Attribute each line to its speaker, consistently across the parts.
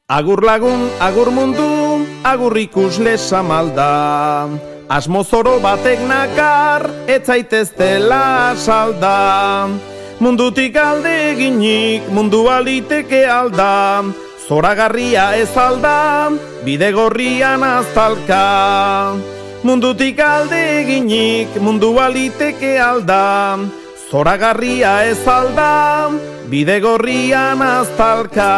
Speaker 1: Agur lagun, agur mundu, agur ikusle samalda. Asmo zoro batek nakar, ez zaiteztela salda. Mundutik alde eginik, mundu aliteke alda. Zoragarria ez alda, bide gorrian aztalka. Mundutik alde eginik, mundu aliteke alda. Zoragarria ez alda, bide gorrian aztalka.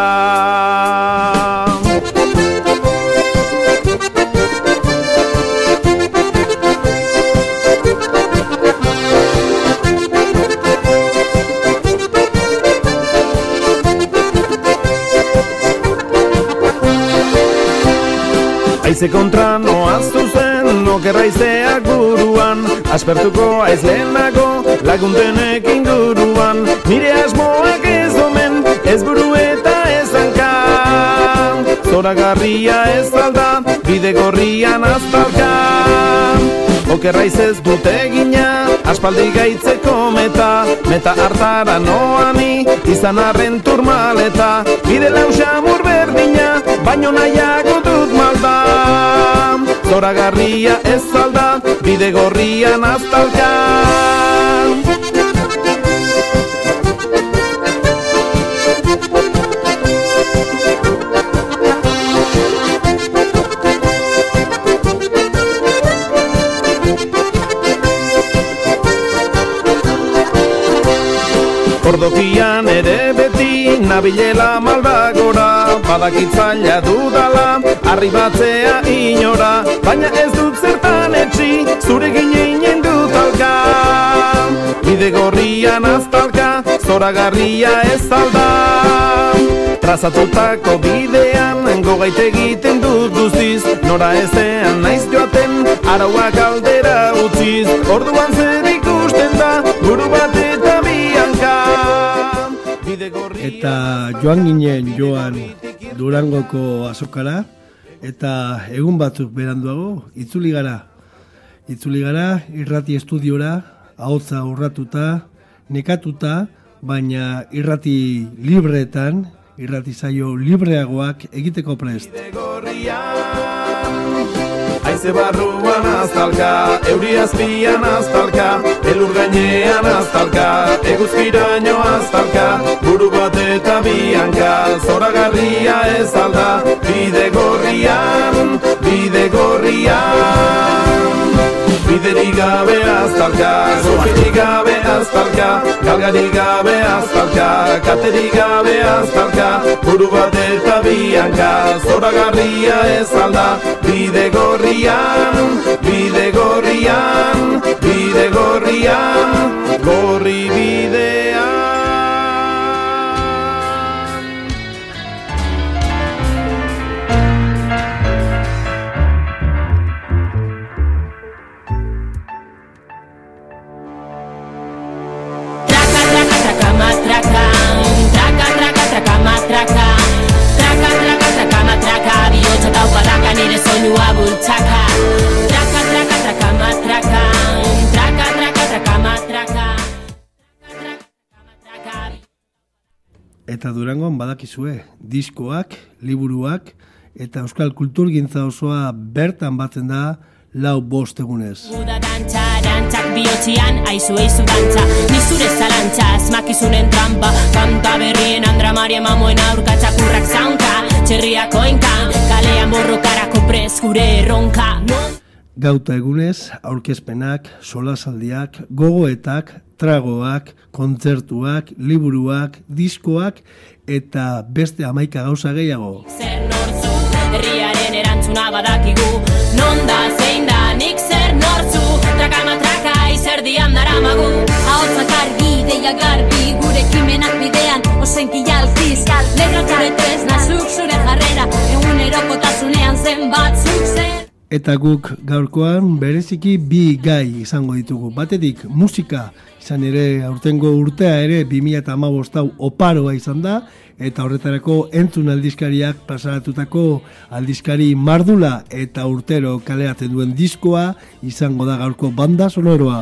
Speaker 1: Aize kontra noaz zuzen, okerraizeak buruan, aspertuko aiz lehenago, laguntenek inguruan. Nire asmoak ez omen, ez buru eta ez hanka. Zoragarria ez alda, bide gorrian aztalka. Okerraiz ez dut egina, aspaldi gaitzeko meta hartara noani, izan arren turmaleta. Bide lausamur berdina, baino nahiago dut malda. Zoragarria ez alda, bide gorrian aztalka. Ordokian ere beti nabilela malbagora, badakitzaila dudala, arribatzea inora, baina ez dut zertan etxi, zure gineinen dut alka. Bide gorrian aztalka, zoragarria ez alda. Trazatutako bidean, gogait egiten dut guztiz, nora ezean naiz joaten, arauak aldera utziz. Orduan zer ikusten da, buru bat eta bianka.
Speaker 2: Eta joan ginen Durangoko azokara, eta egun batzuk beranduago, itzuli gara irrati estudiora, ahotsa urratuta, nekatuta, baina irrati libreetan, irrati saio libreagoak egiteko prest.
Speaker 1: Aize barruan aztalka, euri azpian aztalka, elur gainean aztalka, eguzkiraino aztalka, buru bat eta bianka. Zoragarria ez alda, bide gorrian, bide gorrian. Biderik gabe aztalka, zokirik gabe aztalka, galgarik gabe aztalka, katerik gabe aztalka, buru bat eta bianka. Zoragarria ez alda, bide gorrian, bide gorrian, bide gorrian, gorri bidean.
Speaker 2: Eta Durangon badakizue, diskoak, liburuak eta euskal kulturgintza osoa bertan batzen da 4-5 egunez.
Speaker 3: Uda dantza, dantzak bihotzian, aizu dantza, nizure zalantza, asmakizunen trampa, kanta berrien Andra Maria mamoen aurkatzakurrak zaunka, txerriak oinka, kalean borrokarako prez gure erronka.
Speaker 2: Gauta egunez, aurkezpenak, solasaldiak, gogoetak, tragoak, kontzertuak, liburuak, diskoak eta beste 11 gauza gehiago.
Speaker 3: Zer nortzu, herriaren erantzuna badakigu, non da zein da nik zer nortzu, traka izerdian daramagu.
Speaker 4: Ahotsak argi, deia garbi, gure ekimenak bidean, ozenki jalkiz, letratzure tresna, zuk zure jarrera, egunerokotasunean zenbat zuk zen.
Speaker 2: Eta guk gaurkoan bereziki 2 gai izango ditugu. Batetik musika, izan ere aurtengo urtea ere 2015 oparoa izan da, eta horretarako entzun aldizkariak plazaratutako aldizkari Mardula eta urtero kaleratzen duen diskoa izango da gaurko banda sonoroa.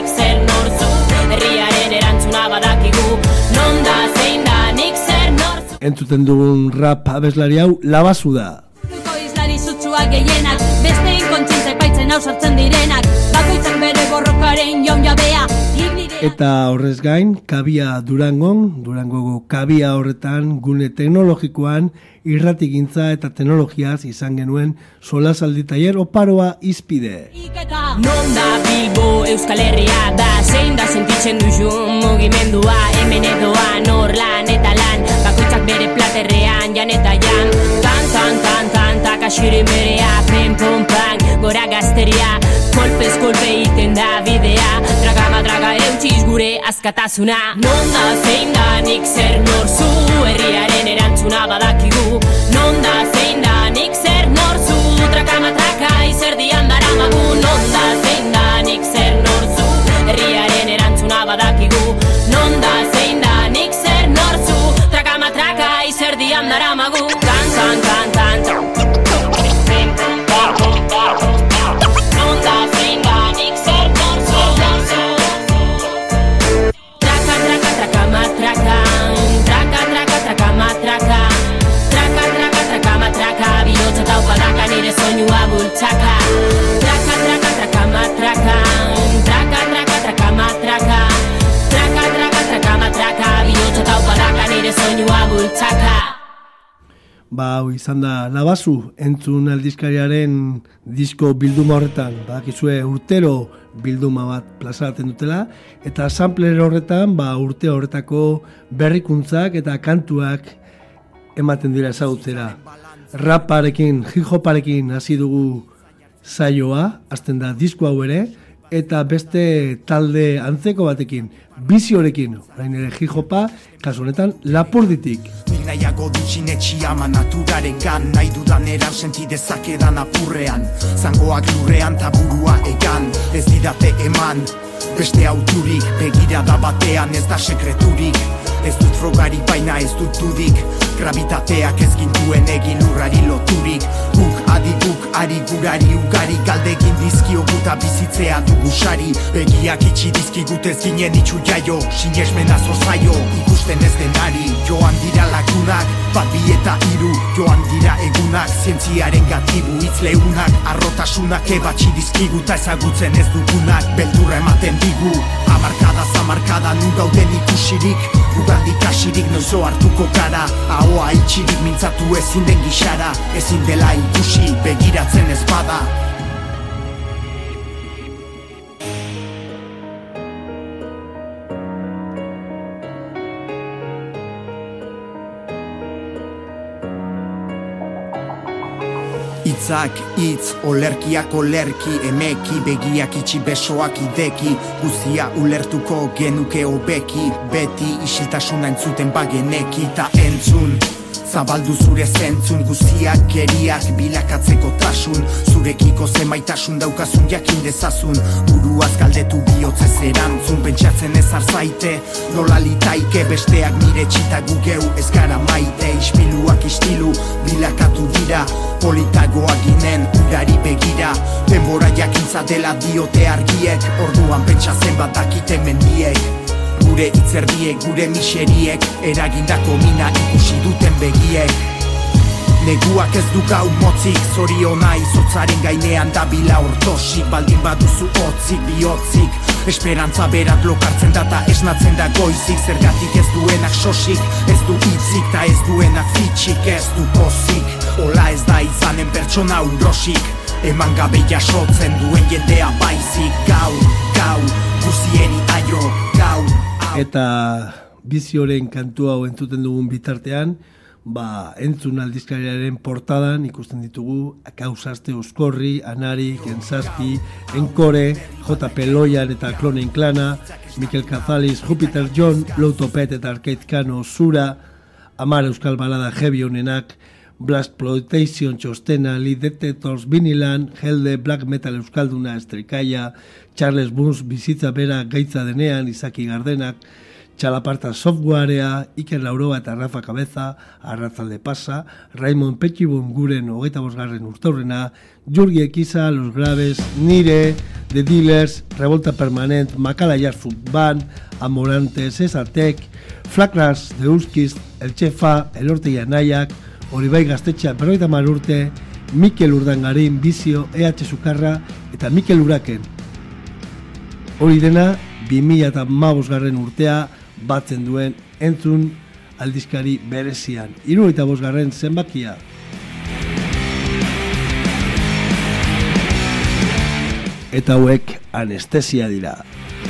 Speaker 3: Herriaren erantzuna badakigu, non da zein da nik zer nortzu.
Speaker 2: Entzuten dugun rap abeslari hau Labazu da.
Speaker 4: Izlari zutsuak gehienak, besteen kontzientzia epaitzen hau sartzen direnak, bakoitzak bere borrokaren jaun jabea.
Speaker 2: Eta horrez gain, Kabia Durangoko Kabia horretan gune teknologikoan irratigintza eta teknologiaz izan genuen solasaldi tailer oparoa izpide.
Speaker 3: Non da Bilbo Euskal Herria da, zein da sentitzen duzun mugimendua, hemen edoa nor lan eta lan, bakoitzak bere platerrean jan eta jan, tan, takasirin berea, pen pom pan, gora gazteria, kolpez kolpe iten da bidea, draga eutxiz gure askatasuna. Non da zein da nik zer norzu, herriaren erantzuna badakigu. Non da zein da nik zer norzu, traka izerdian daramagu. Non da zein da nik zer norzu, herriaren erantzuna badakigu. Non da zein da nik zer norzu, traka izerdian daramagu. Tan, non da zein da nik zer norzu, traka, bihotza taupadaka nire soinua bultzaka. Traka, bihotza taupadaka nire soinua bultzaka.
Speaker 2: Hau izan da Labazu, entzun aldizkariaren disko bilduma horretan. Badakizue urtero bilduma bat plazaratzen dutela, eta sampler horretan urte horretako berrikuntzak eta kantuak ematen dira ezagutzera. Raparekin, hip-hoparekin hasi dugu saioa, hasten da disko hau ere, eta beste talde antzeko batekin, biziorekin, orain ere hip-hopa, kasu honetan Lapurditik.
Speaker 5: Nik nahiago dutxin etxiama naturaren gan, nahi dudan eran senti dezakedan apurrean, zangoak lurrean taburua egan, ez didate eman, beste auturik, begirada batean ez da sekreturik, ez dut frogari baina ez dut dudik, gravitateak ez gintuen egin lurrari loturik, guk adibuk ari gurari ugari, galdegin dizkioguta bizitzea dugu sari, begiak itxi dizkigut ez ginen itxu jaio, sinesmena zozaio, ikusten ez denari, joan dira lagunak, bat bi eta hiru, joan dira egunak, zientziaren gatibu hitz lehunak, arrotasunak ebatxi dizkiguta ezagutzen ez dugunak, beldurra ematen digu, amarkada zamarkada nun gauden ikusirik, gugandik asirik noizo hartuko gara, ahoa itxirik mintzatu ezin den gixara, ezin dela ikusi begiratzen ez bada. Itzak, itz, olerkiak olerki, emeki, begiak itxi besoak ideki, guzia ulertuko genuke hobeki, beti isiltasuna entzuten bageneki, ta entzun, zabaldu zure zentzun, guztiak geriak bilakatzeko tasun, zurekiko zemaitasun daukazun jakin dezazun, buruaz galdetu bihotzez erantzun, pentsatzen ez arzaite, nola litaike besteak nire txita gugeu ez gara maite, ispiluak istilu bilakatu dira, politagoak ginen urari begira, denbora jakintza dela diote argiek, orduan pentsa zenbat dakite mendiek. Gure itzerdiek, gure miseriek, eragindako mina ikusi duten begiek. Neguak ez du gau motzik, zoriona izotzaren gainean dabila ortosik, baldin baduzu hotzik, bihotzik, esperantza berat lokartzen data esnatzen da goizik, zergatik ez duenak sosik, ez du hitzik, ta ez duenak fitxik, ez du pozik, hola ez da izanen pertsona urosik, eman gabe jasotzen duen jendea baizik, gau, guzieni aio, gau.
Speaker 2: Eta bizioren kantu hau entzuten dugun bitartean, entzun aldizkariaren portadan ikusten ditugu Kausaste Euskorri, Anari, Genzazpi, Enkore, JP Loian eta Klonen Klana, Mikel Kazaliz, Jupiter John, Loutopet eta Arcade Kano Zura, Amar Euskal Balada Heavy honenak, Blaxploitation txostena, Lead Detectors Vinilan, Helde, Black Metal Euskalduna Estrikaia, Charles Bunz bizitza bera gaitza denean, Izaki Gardenak, Txalaparta Softwarea, Iker Lauroa eta Rafa Cabeza, Arratzalde Pasa, Raimon Petxibun guren 25. urtaurrena, Jurgi Ekiza, Los Graves, Nire, The Dealers, Revolta Permanent, Makala Jazz Band, Amorantes, Esatek, Flakras, The Uskiz, El Txefa, El Ortegi Anaiak, Oribai Gaztetxea, 50 urte, Mikel Urdangarin, Bizio, EH Sukarra eta Mikel Uraken. Hori dena, 2015 urtea batzen duen entzun aldizkari berezian. 75 zenbakia. Eta hauek anestesia dira.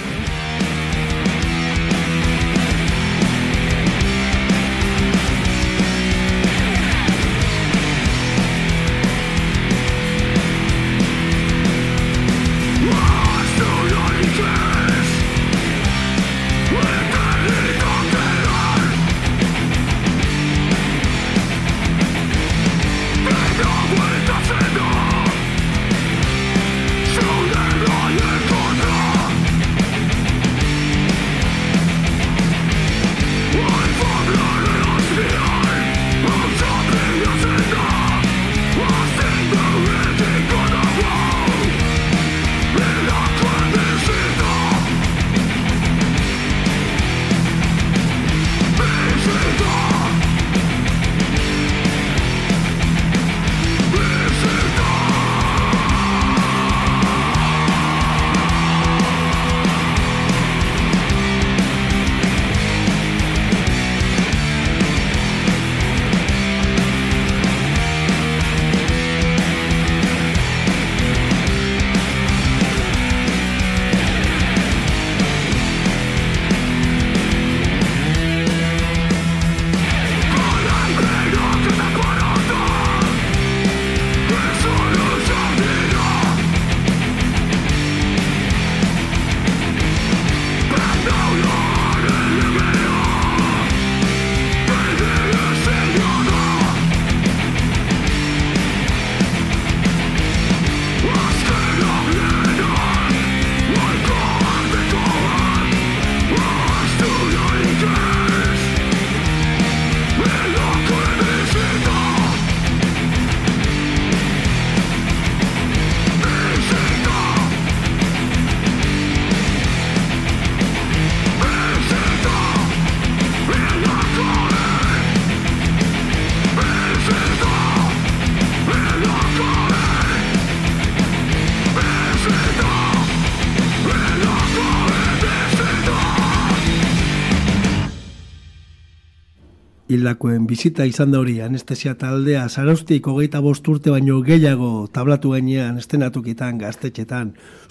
Speaker 2: Hildakoen bizita izan da hori, anestesia taldea Zarauztik 25 urte baino gehiago tablatu gainean estenatukitan, gaztetxetan,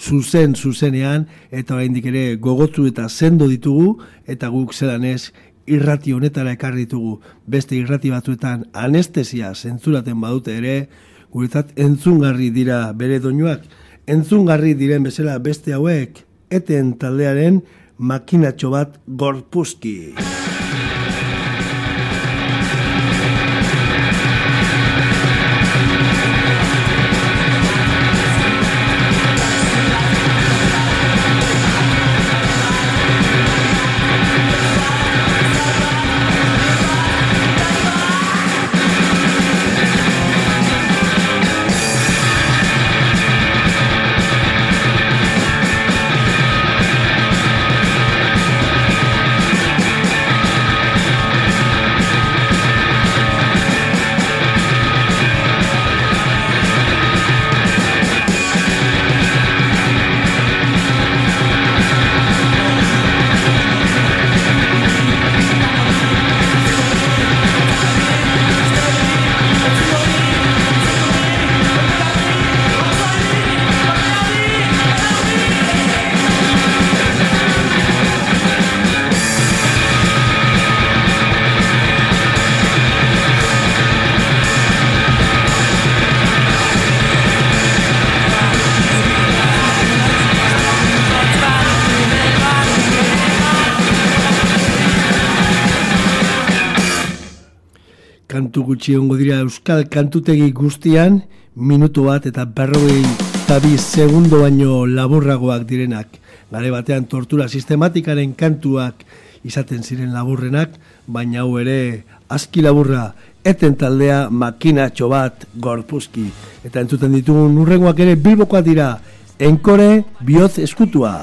Speaker 2: zuzenean, eta oraindik ere gogotsu eta sendo ditugu, eta guk zelanez irrati honetara ekarri ditugu. Beste irrati batzuetan anestesia zentzuraten badute ere, guretzat entzungarri dira bere doinuak, entzungarri diren bezala beste hauek, eten taldearen makinatxo bat gorpuzki. Kantu gutxi egongo dira euskal kantutegi guztian, minutu bat eta 42 segundo baino laburragoak direnak. Gare batean tortura sistematikaren kantuak izaten ziren laburrenak, baina hau ere aski laburra, eten taldea makinatxo bat gorpuzki. Eta entzuten ditugun urrengoak ere Bilbokoak dira, Enkore bihotz eskutua.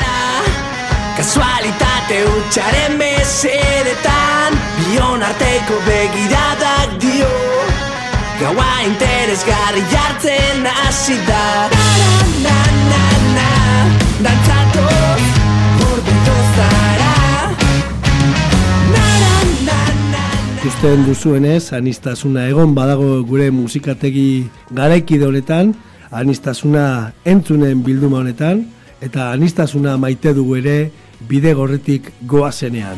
Speaker 6: Kasualitate utxaren mesedetan, bion arteko begiradak dio, gaua interesgarri jartzen hasi da. Na-na-na-na, dantzatoz, hurbildu zara. Na-na-na-na.
Speaker 2: Ikusten duzuenez, aniztasuna egon badago gure musikategi garaikide honetan, aniztasuna entzunen bilduma honetan, eta aniztasuna maite dugu ere bidegorritik goazenean.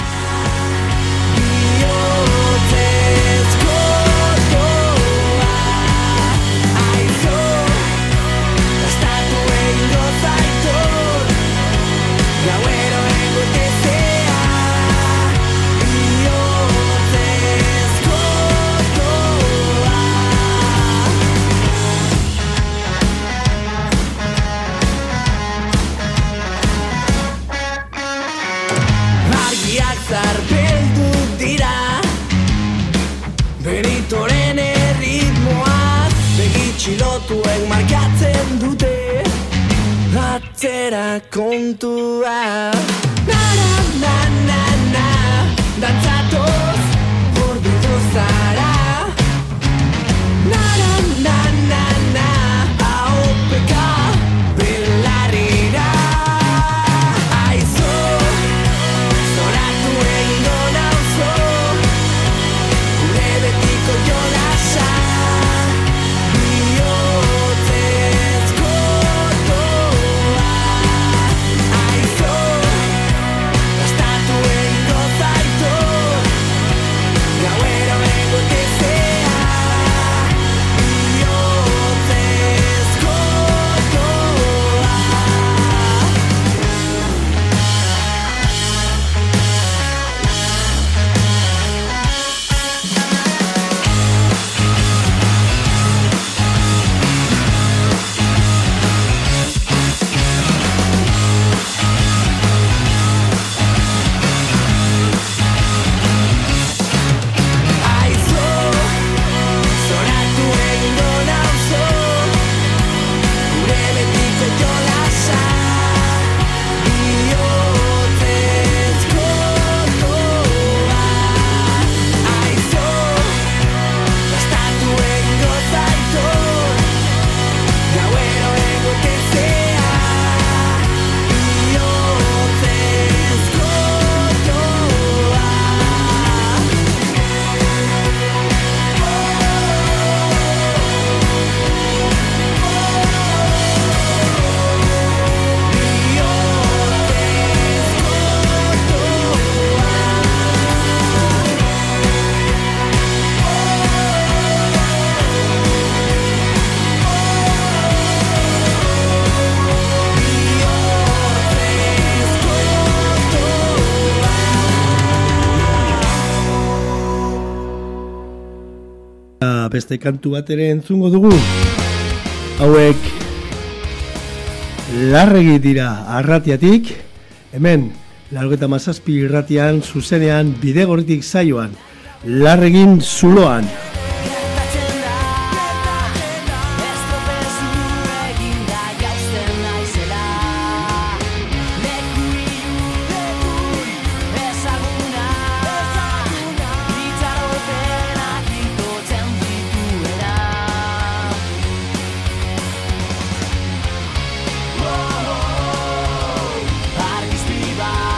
Speaker 6: Txilotuen markatzen dute atzera kontua. Na-na-na-na-na, dantzatoz, hurbildu zara. Na-na-na-na-na, ahopeka belarrira. Aizo, zoratu egingo nauzo, gure betiko jolasa. Beste kantu bat ere entzungo dugu. Hauek Larregi dira Arratiatik. Hemen 97 irratian zuzenean bidegorritik saioan. Larregin zuloan.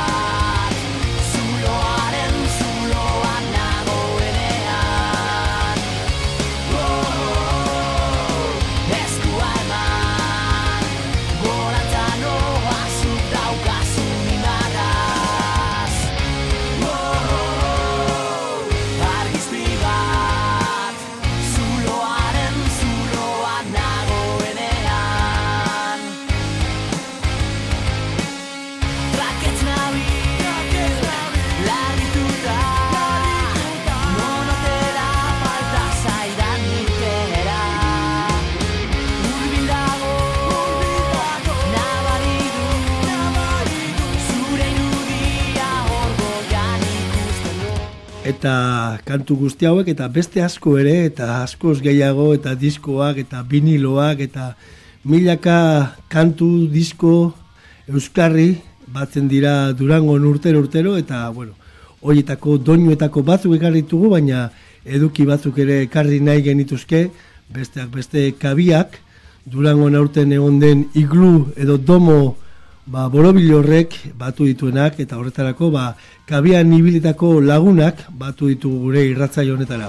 Speaker 6: Zuloaren zuloan nagoenean
Speaker 2: Eta kantu guzti hauek eta beste asko ere, eta askoz gehiago, eta diskoak, eta viniloak, eta milaka kantu, disko, euskarri, batzen dira Durangon urtero, eta, bueno, horietako doinuetako batzuk ekarritugu, baina eduki batzuk ere ekarri nahi genituzke, besteak beste kabiak, Durangon aurten egon den iglu edo domo borobil horrek batu dituenak, eta horretarako kabian ibilitako lagunak batu ditugu gure irratsaio honetara.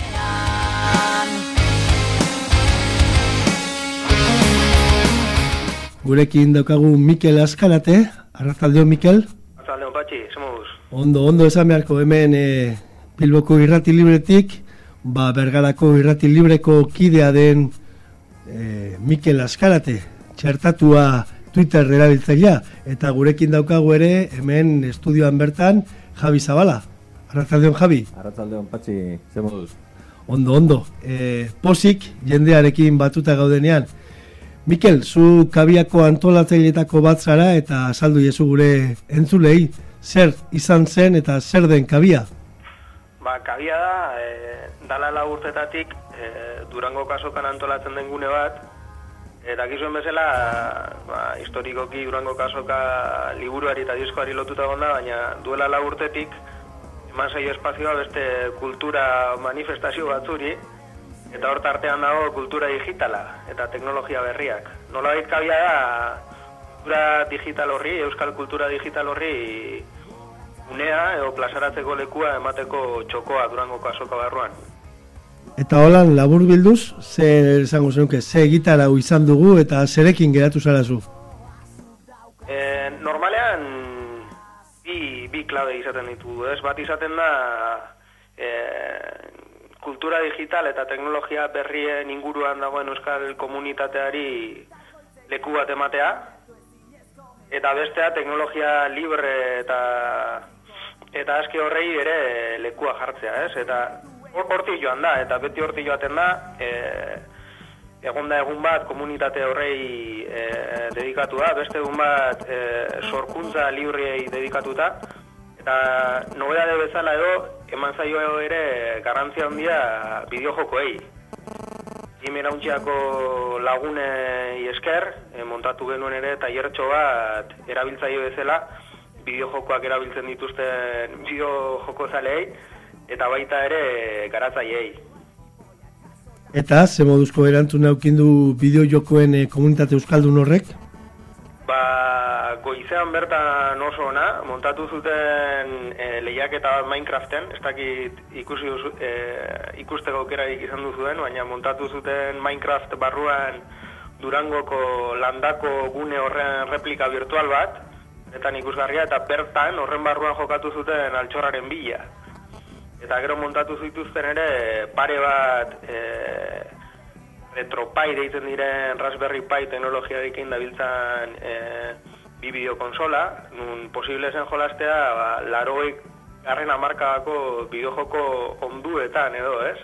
Speaker 2: Gurekin daukagu Mikel Azkarate. Arratsaldeon, Mikel.
Speaker 7: Arratsaldeon, Patxi, zemuz.
Speaker 2: Ondo esan beharko hemen Bilboko irrati libretik, Bergarako irrati libreko kidea den Mikel Azkarate, txertatua Twitter erabiltzailea, eta gurekin daukagu ere hemen estudioan bertan Javi Zabala. Arratsaldeon, Javi.
Speaker 8: Arratsaldeon, Patxi, zemuz.
Speaker 2: Ondo. Pozik jendearekin batuta gaudenean. Mikel, zu kabiako antolatzaileetako bat zara eta azaldu iezu gure entzulei, zer izan zen eta zer den kabia?
Speaker 7: Kabia da, dala 4 urtetatik Durango kasokan antolatzen den gune bat, eta gizuen bezala, historikoki Durango kasoka liburuari eta diskoari lotuta gonda, baina duela 4 urtetik eman zaio espazioa beste kultura manifestazio batzuri, eta hor tartean dago kultura digitala eta teknologia berriak. Nolabait kabia da kultura digital horri, euskal kultura digital horri unea edo plazaratzeko lekua emateko txokoa Durango kasoka barruan.
Speaker 2: Eta holan labur bilduz, zer esango zenuke, ze gitarau izan dugu eta zerekin geratu zarazu?
Speaker 7: Normalean bi klabe izaten ditugu, ez? Bat izaten da kultura digital eta teknologia berrien inguruan dagoen euskal komunitateari leku bat ematea, eta bestea teknologia libre eta aski horrei ere lekua jartzea, ez? Eta horti joan da, eta beti horti joaten da, egun bat komunitate horrei dedikatu da, beste egun bat sorkuntza librei dedikatuta, eta nobedade bezala edo, eman zaio ere garrantzia handia bideojokoei. Imerautxiako lagunei esker, montatu genuen ere tailertxo bat erabiltzaile bezala, bideojokoak erabiltzen dituzten bideojoko zaleei, eta baita ere garatzaileei.
Speaker 2: Eta, ze moduzko erantzun aukindu bideojokoen komunitate euskaldun horrek?
Speaker 7: Goizean bertan oso ona, montatu zuten lehiaketa bat Minecraften, ez dakit ikusteko aukerarik izan duzuen, baina montatu zuten Minecraft barruan Durangoko landako gune horren replika virtual bat, eta ikusgarria, eta bertan horren barruan jokatu zuten altxorraren bila. Eta gero montatu zituzten ere pare bat RetroPie deitzen diren Raspberry Pi teknologiarekin dabiltzan bi bideokonsola, nun posible zen jolastea 80 hamarkadako bideojoko onduetan edo, ez?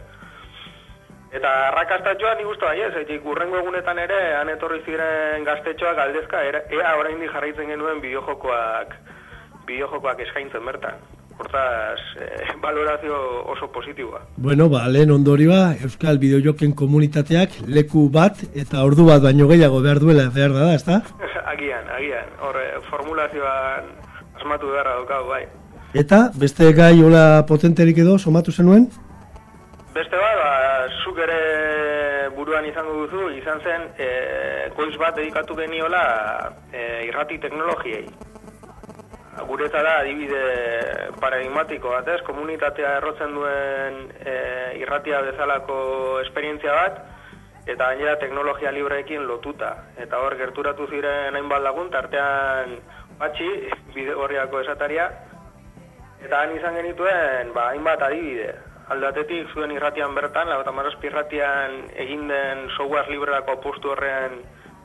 Speaker 7: Eta arrakastatxoa nik uste bai ez, etik urrengo egunetan ere han etorri ziren gaztetxoak aldezka, ea oraindik jarraitzen genuen bideojokoak eskaintzen bertan. Hortaz, valorazio oso positiboa.
Speaker 2: Bueno, lehen ondorioa, Euskal Bideojoken komunitateak leku bat eta ordu bat baino gehiago behar da, ezta?
Speaker 7: Agian. Hor, formulazioan asmatu beharra daukagu, bai.
Speaker 2: Eta, beste gai hola potenterik edo, somatu zenuen?
Speaker 7: Beste bat, zuk ere buruan izango duzu, izan zen, goiz bat dedikatu geniola irrati teknologiei. Guretza da adibide paradigmatiko bat, ez? Komunitatea errotzen duen irratia bezalako esperientzia bat, eta gainera teknologia libreekin lotuta. Eta hor gerturatu ziren hainbat lagun, tartean Patxi, Bidegorriako esataria, eta han izan genituen hainbat adibide. Aldatetik zuen irratian bertan, 57 irratian egin den software librerako postu horren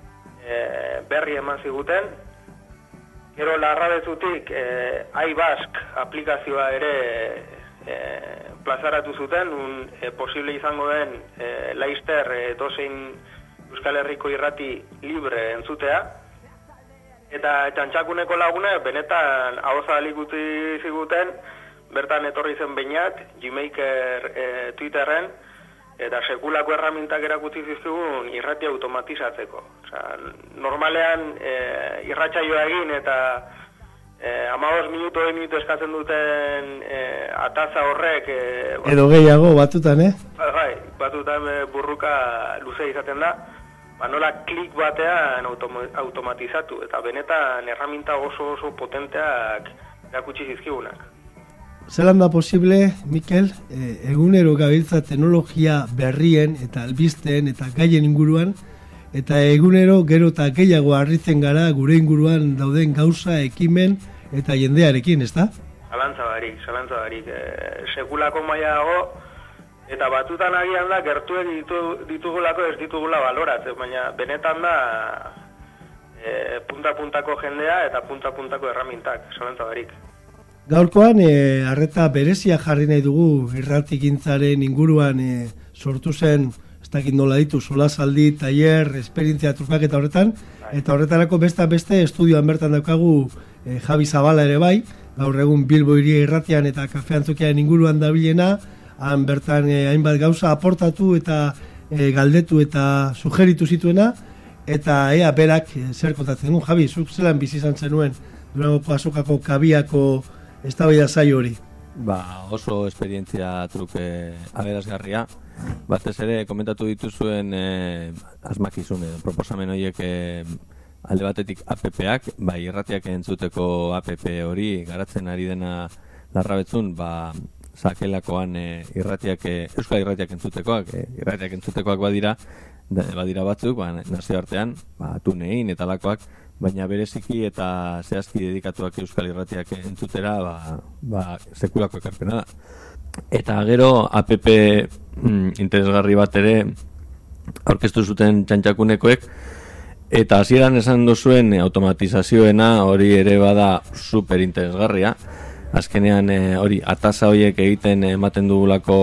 Speaker 7: berri eman ziguten. Gero larrabezutik iBask aplikazioa ere plazaratu zuten, posible izango den Laster dozein Euskal Herriko irrati libre entzutea. Eta txantxakuneko lagune benetan ahozalik utzi ziguten bertan etorri zen Beñat, Gmaker Twitterren, eta sekulako erramintak erakutsi zizkigun irratia automatizatzeko. Osea, normalean irratsaioa egin eta 15 minutu eskatzen duten ataza horrek
Speaker 2: edo gehiago batutan,
Speaker 7: Bai, batutan burruka luze izaten da. Nola klik batean automatizatu eta benetan erraminta oso potenteak erakutsi zizkigunak.
Speaker 2: Zelan da posible, Mikel, egunero gabiltza teknologia berrien eta albisteen eta gaien inguruan, eta egunero gero eta gehiago harritzen gara gure inguruan dauden gauza, ekimen eta jendearekin, ezta?
Speaker 7: Zalantza barik. Sekulako maila dago, eta batutan agian da gertuek ditugulako ez ditugula baloratzen, baina benetan da punta-puntako jendea eta punta-puntako erramintak, zalantza barik.
Speaker 2: Gaurkoan, arreta berezia jarri nahi dugu irratigintzaren inguruan sortu zen, ez dakit nola ditu, solasaldi, tailer, esperientzia trukaketa horretan, eta horretarako beste estudioan bertan daukagu Javi Zabala ere bai, gaur egun Bilbo Hiria Irratian eta Kafe Antzokiaren inguruan dabilena, han bertan hainbat gauza aportatu eta galdetu eta sugeritu zituena, eta ea berak zer kontatzen du. Javi, zuk zelan bizi izan zenuen Durangoko azokako kabiako eztabaida saio hori?
Speaker 8: Oso esperientzia truke aberasgarria. Batez ere komentatu dituzuen asmakizun proposamen horiek alde batetik APP-ak, irratiak entzuteko APP hori garatzen ari dena Larrabetzun, sakelakoan euskal irratiak entzutekoak badira batzuk, nazioartean, tunein eta lakoak, baina bereziki eta zehazki dedikatuak euskal irratiak entzutera, sekulako ekarpena da. Eta gero APP interesgarri bat ere aurkeztu zuten txantxakunekoek, eta hasieran esan duzuen automatizazioena hori ere bada super interesgarria. Azkenean hori ataza horiek egiten ematen dugulako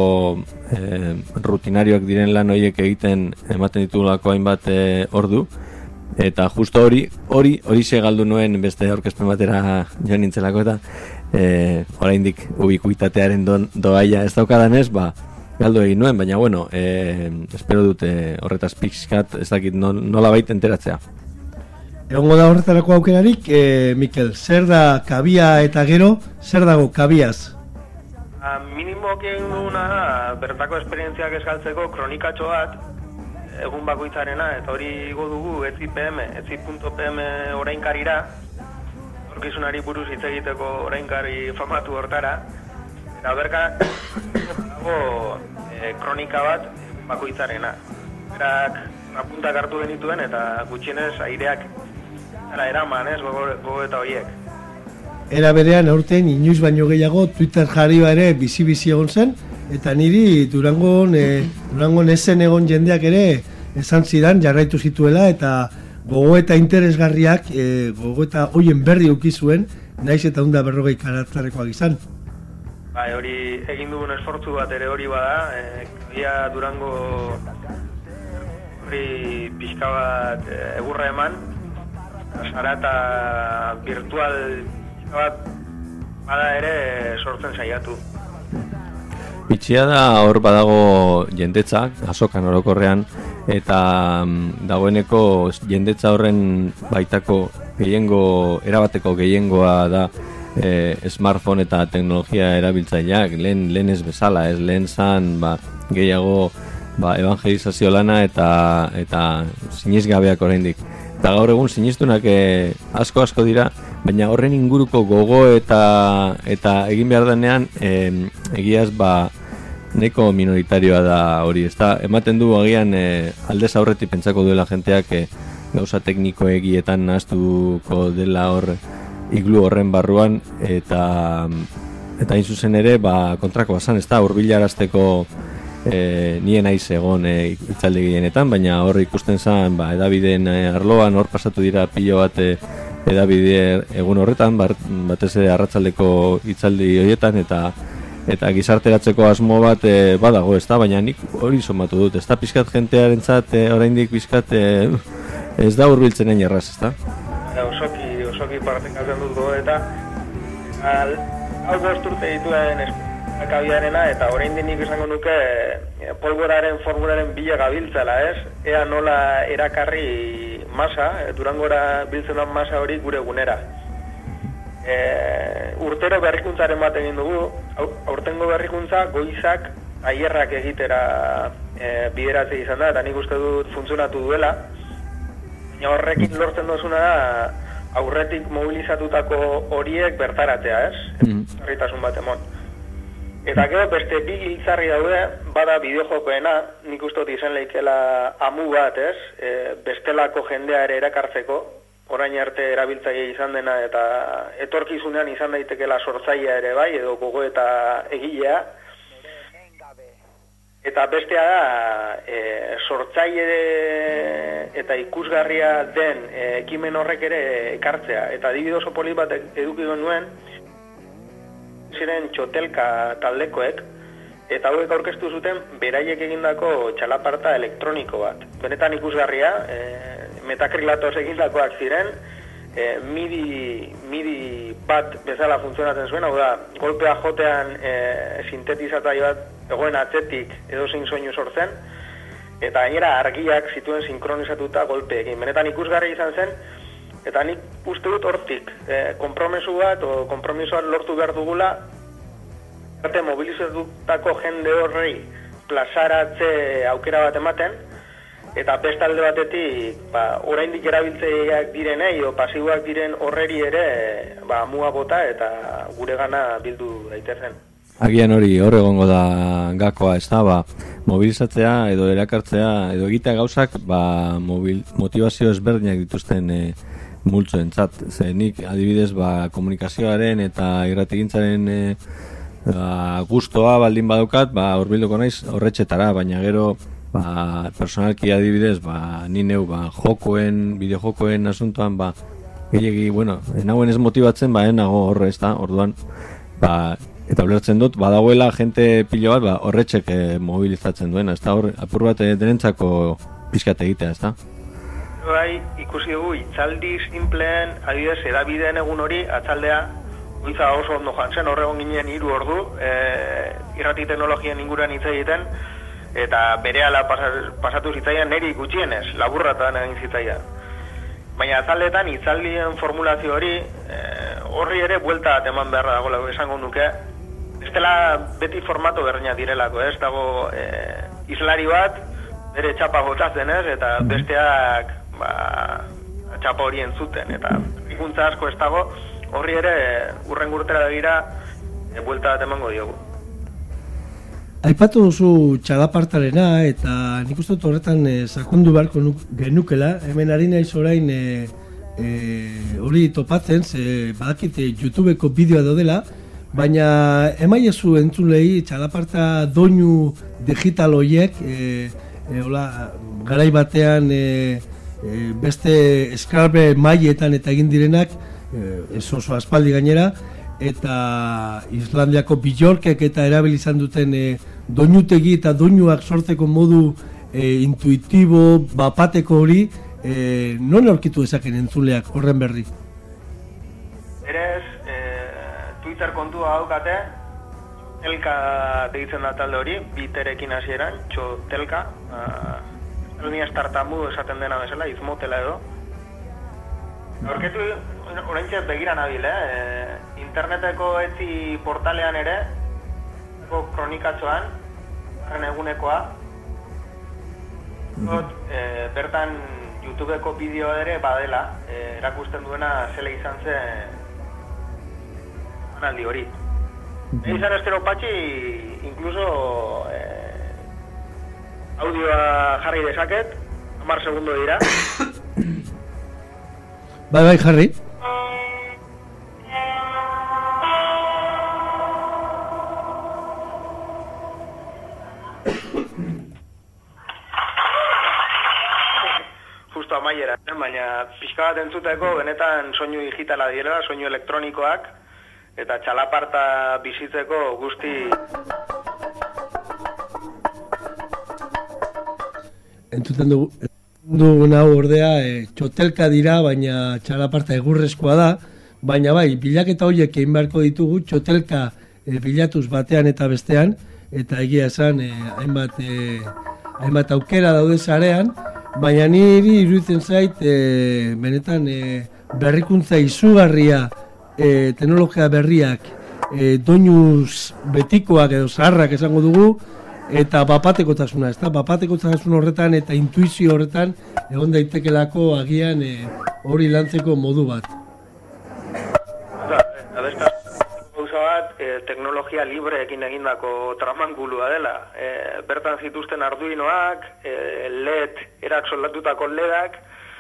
Speaker 8: rutinarioak diren lan horiek egiten ematen ditugulako hainbat ordu. Eta justo hori segaldu nuen beste aurkezpen batera joan nintzelako eta oraindik ubikuitatearen doaia ez daukadanez, galdu egin nuen, baina bueno, espero dute horretaz pixkat, ez dakit nola baita enteratzea.
Speaker 2: Egongo da horretarako aukerarik, Mikel, zer da kabia eta gero, zer dago kabiaz?
Speaker 7: Minimoak egin duguna bertako esperientziak eskaltzeko kronikatxo bat, egun bakoitzarena, eta hori igo dugu etzi.pm orainkarira, orkizunari buruz hitz egiteko orainkari famatu hortara, eta berka dago kronika bat bakoitzarena. Berak apuntak hartu genituen eta gutxienez aireak eraman, gogo eta horiek.
Speaker 2: Era berean aurten inoiz baino gehiago Twitter jarria ere bizi egon zen, eta niri Durangon ezen egon jendeak ere esan zidan jarraitu zituela eta gogo eta interesgarriak gogo eta hoien berri eduki zuen, naiz eta 140 karakterekoak izan.
Speaker 7: Hori egin dugun esfortzu bat ere hori bada, Durango hori pixka bat egurra eman, sarata virtual bat bada ere sortzen saiatu.
Speaker 8: Bitxia da hor badago jendetzak, azokan orokorrean, eta dagoeneko jendetza horren baitako erabateko gehiengoa da smartphone eta teknologia erabiltzaileak, lehen ez bezala, lehen zan gehiago evangelizazio lana eta sinesgabeak oraindik. Eta gaur egun sinestunak asko dira, baina horren inguruko gogo eta egin behar denean egiaz neko minoritarioa da hori. Ematen du agian aldez aurretik pentsako duela jenteak gauza teknikoegietan nahaztuko dela hor iglu horren barruan eta hain zuzen ere kontrako bazan, hurbilarazteko nien naiz egon hitzaldi gehienetan, baina hor ikusten zen edabideen arloan hor pasatu dira pilo bat edabide egun horretan, batez ere arratsaldeko hitzaldi horietan eta gizarteratzeko asmo bat badago, baina nik hori somatu dut, pizkat jentearentzat oraindik pizkat ez da hurbiltzen egin erraz,
Speaker 7: Osoki partekatzen dut eta hau 5 urte dituen akabiarena, eta oraindik nik esango nuke polboraren formularen bila gabiltzala, ez? Ea nola erakarri masa, Durangora biltzen duen masa hori gure gunera. Urtero berrikuntzaren bat egin dugu, aurtengo berrikuntza goizak aierrak egitera bideratze izan da, eta nik uste dut funtzionatu duela. Baina horrekin lortzen duzuna da, aurretik mobilizatutako horiek bertaratzea, ez? Zarritasun bat emon. Eta gero beste bi giltzarri daude, bada bideojokoena, nik uste dut izan lehikela amu bat, ez? Bestelako jendea ere erakartzeko, orain arte erabiltzaile izan dena, eta etorkizunean izan daitekela sortzailea ere bai, edo gogo eta egilea. Eta bestea da, sortzaile eta ikusgarria den ekimen horrek ere ekartzea. Eta adibide oso polit bat eduki nuen, ziren txotelka taldekoek, eta hauek aurkeztu zuten beraiek egindako txalaparta elektroniko bat. Benetan ikusgarria, metakrilatoz egindakoak ziren, MIDI bat bezala funtzionatzen zuen, hau da, golpea jotean sintetizatzaile bat egoen atzetik edozein soinu sortzen, eta gainera argiak zituen sinkronizatuta golpeekin. Benetan ikusgarria izan zen, eta nik uste dut hortik, konpromesu bat o konpromisoa lortu behar dugula, arte mobilizatutako jende horrei plazaratze aukera bat ematen, eta beste alde batetik, oraindik erabiltzaileak direnei o pasiboak diren horreri ere, amua bota eta gure gana bildu daitezen.
Speaker 8: Agian hori hor egongo da gakoa, ez da, mobilizatzea edo erakartzea edo egitea gauzak, motivazio ezberdinak dituzten multzoentzat. Ze nik adibidez komunikazioaren eta irratigintzaren gustoa baldin badaukat, hurbilduko naiz horretxetara, baina gero personalki adibidez, ni neu jokoen, bideojokoen asuntoan, gehiagi, enagoen ez motibatzen, enago horre, ez da, orduan, eta ulertzen dut, badagoela jente pilo bat, horretxek mobilizatzen duena, ez da, apur bat denentzako pixkat egitea, ez da?
Speaker 7: Bai, ikusi dugu, itzaldi simpleen, adibidez, edabideen egun hori, atzaldea, goiza oso ondo joan zen, horregon ginen 3 ordu, irrati teknologien inguruan hitz egiten, eta berehala pasatu zitzaian niri gutxienez, laburratan egin zitzaian. Baina atzaldetan, itzaldien formulazio hori, horri ere buelta eman beharra dago, esango nuke, ez dela beti formato berdina direlako, ez dago islari bat, bere txapa botatzen ez, eta besteak txapa hori entzuten, eta ikuntza asko ez dago, horri ere urren urtera begira buelta bat emango diogu.
Speaker 2: Aipatu duzu txalapartarena, eta nik uste dut horretan sakondu beharko genukela, hemen ari naiz orain hori topatzen, badakit YouTubeko bideoa daudela, baina emaiezu entzulei txalaparta doinu digital horiek, garai batean beste eskarbe mailetan eta egin direnak, ez oso aspaldi gainera, eta Islandiako Bjorkek eta erabili izan duten doinutegi eta doinuak sortzeko modu intuitibo, bapateko hori, non aurkitu dezaken entzuleak horren berri?
Speaker 7: Berez, Twitter kontua daukate, Txotelka deitzen da talde hori, biterekin hasieran, Txotelka, Elniaz tartamu esaten dena bezala, izmotela edo. Aurketu, oraintxe begira nabil, interneteko etzi portalean ere, kronikatxoan, egunekoa, bertan YouTubeko bideo ere badela, erakusten duena zela izan zen analdi hori. Izan estero patxi, incluso audioa jarri dezaket, 10 segundo dira.
Speaker 2: Bai, jarri.
Speaker 7: Justo amaiera, baina pixka bat entzuteko benetan soinu digitala direla, soinu elektronikoak, eta txalaparta bizitzeko guzti...
Speaker 2: Entzuten dugu hau ordea, txotelka dira, baina txalaparta egurrezkoa da, baina bai, bilaketa horiek egin beharko ditugu, txotelka bilatuz batean eta bestean, eta egia esan hainbat aukera daude sarean, baina niri iruditzen zait benetan berrikuntza izugarria, teknologia berriak, doinuz betikoak edo zaharrak esango dugu, eta bapatekotasuna, ezta? Bapatekotasun horretan eta intuizio horretan egon daitekelako agian hori lantzeko modu bat.
Speaker 7: Teknologia libreekin egindako tramangulua dela. Bertan zituzten Arduinoak, LED, erak soldatutako LEDak,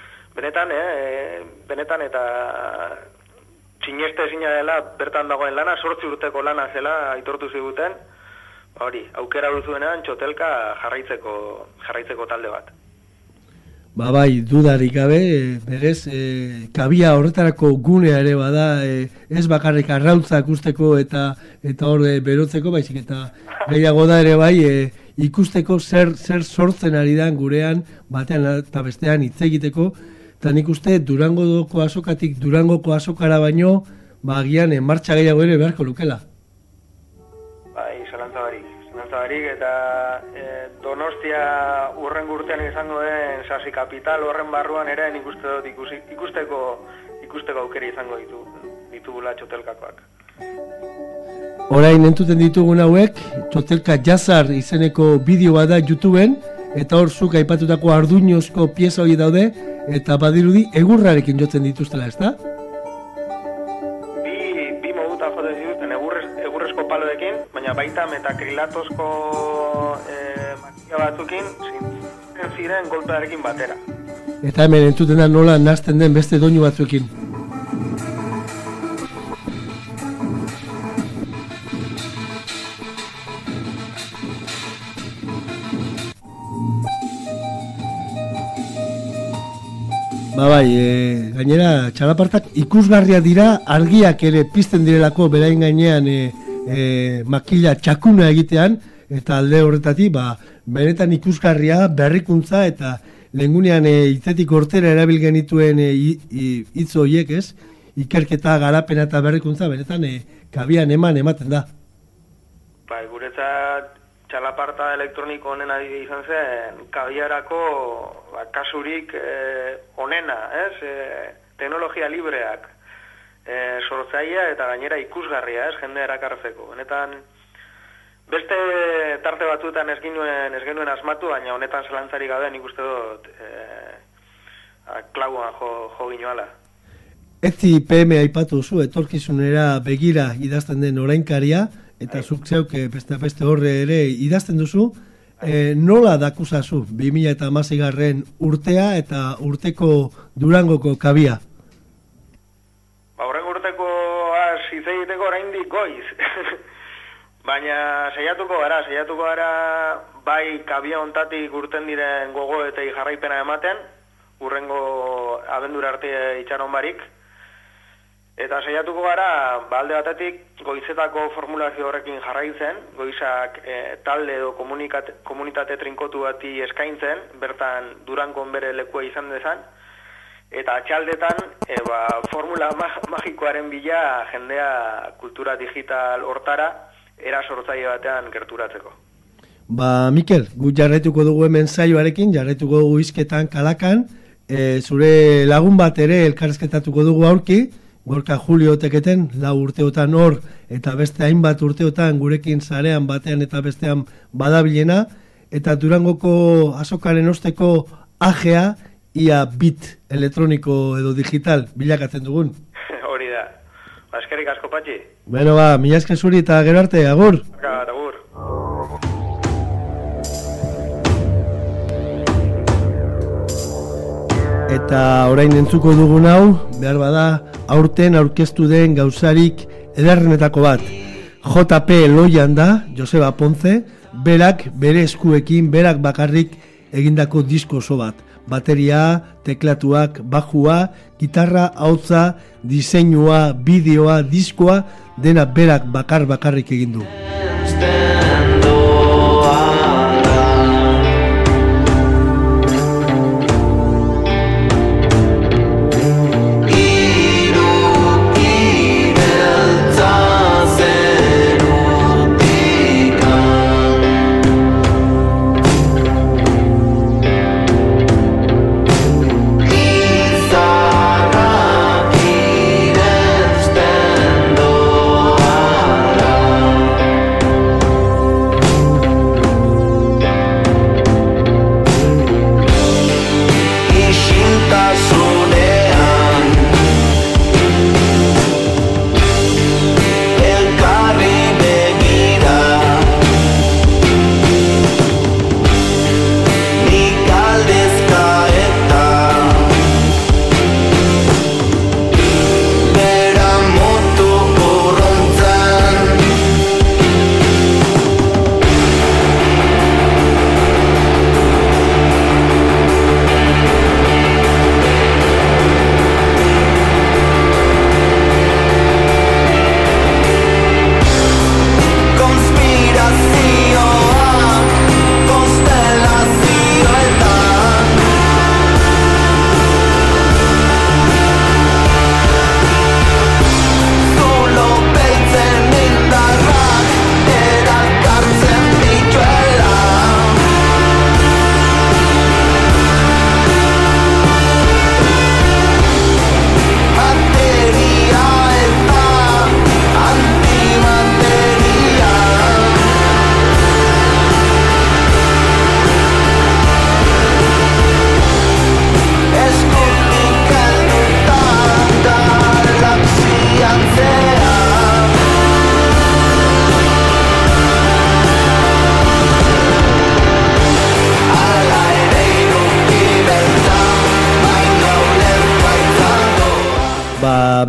Speaker 7: benetan eta sineste ezina dela bertan dagoen lana, 8 urteko lana zela aitortu ziguten, hori, aukera duzuenean txotelka jarraitzeko talde bat.
Speaker 2: Ba bai, dudarik gabe, berez, kabia horretarako gunea ere bada, ez bakarrik arrautzak usteko eta hor berotzeko, baizik eta gehiago da ere bai, ikusteko zer sortzen ari dan gurean, batean eta bestean hitz egiteko, eta nik uste Durangoko azokatik Durangoko azokara baino, agian martxa gehiago ere beharko lukela.
Speaker 7: Bai, zalantza barik, eta Donostia urrengo urtean izango den sasi kapital horren barruan ere nik uste dut ikusteko aukera izango ditugula txotelkakoak.
Speaker 2: Orain entzuten ditugun hauek, txotelka jazar izeneko bideo bat da YouTubeen, eta hor zuk aipatutako arduinozko pieza hori daude, eta badirudi egurrarekin jotzen dituztela, ezta?
Speaker 7: Bi moduta joten zituzten egurrezko paloekin, baina baita metakrilatozko makina batzukin ziren golpearekin batera.
Speaker 2: Eta hemen entzuten da nola nazten den beste doinu batzuekin. Bai, gainera txalapartak ikusgarria dira, argiak ere pizten direlako berain gainean makila txakuna egitean, eta alde horretatik, benetan ikusgarria, berrikuntza eta lehengunean hitzetik hortera erabil genituen hitz horiek, ez? Ikerketa, garapena eta berrikuntza, benetan kabian ematen da.
Speaker 7: Bai, guretzat txalaparta elektroniko honen adibide izan zen, kabiarako kasurik onena, teknologia libreak sortzaia eta gainera ikusgarria, jende erakartzeko. Benetan, beste tarte batzuetan ez genuen asmatu, baina honetan zelantzari gabe nik uste dut klauan jo ginoala.
Speaker 2: Ezi PM aipatu zu, etorkizunera begira idazten den orainkaria, eta zuk zeuk beste horre ere idazten duzu, nola dakuzazu 2016 urtea eta urteko Durangoko kabia?
Speaker 7: Horrengo urteko hitz egiteko oraindik goiz. Baina saiatuko gara bai kabia hontatik urten diren gogoetei jarraipena ematen, urrengo abendura arte itxaron barik. Eta saiatuko gara, alde batetik goizetako formulazio horrekin jarraitzen, goizak talde edo komunitate trinkotu bati eskaintzen, bertan Durangon bere lekua izan dezan, eta atxaldetan formula magikoaren bila jendea kultura digital hortara era sortzaile batean gerturatzeko.
Speaker 2: Mikel, gu jarraituko dugu hemen saioarekin, jarraituko dugu hizketan kalakan, zure lagun bat ere elkarrezketatuko dugu aurki, Gorka Julio teketen, 4 urteotan hor, eta beste hainbat urteotan gurekin sarean batean eta bestean badabilena, eta Durangoko azokaren osteko AGA, ia bit elektroniko edo digital bilakatzen dugun.
Speaker 7: Hori da. Eskerrik asko, Patxi.
Speaker 2: Bueno, mila esker zuri eta gero arte, agur.
Speaker 7: Agur.
Speaker 2: Eta orain entzuko dugun hau, behar bada, aurten aurkeztu den gauzarik ederrenetako bat. JP Loian da, Joseba Ponce, berak bere eskuekin, berak bakarrik egindako disko oso bat. Bateria, teklatuak, bajua, gitarra, ahotsa, diseinua, bideoa, diskoa, dena berak bakarrik egin du.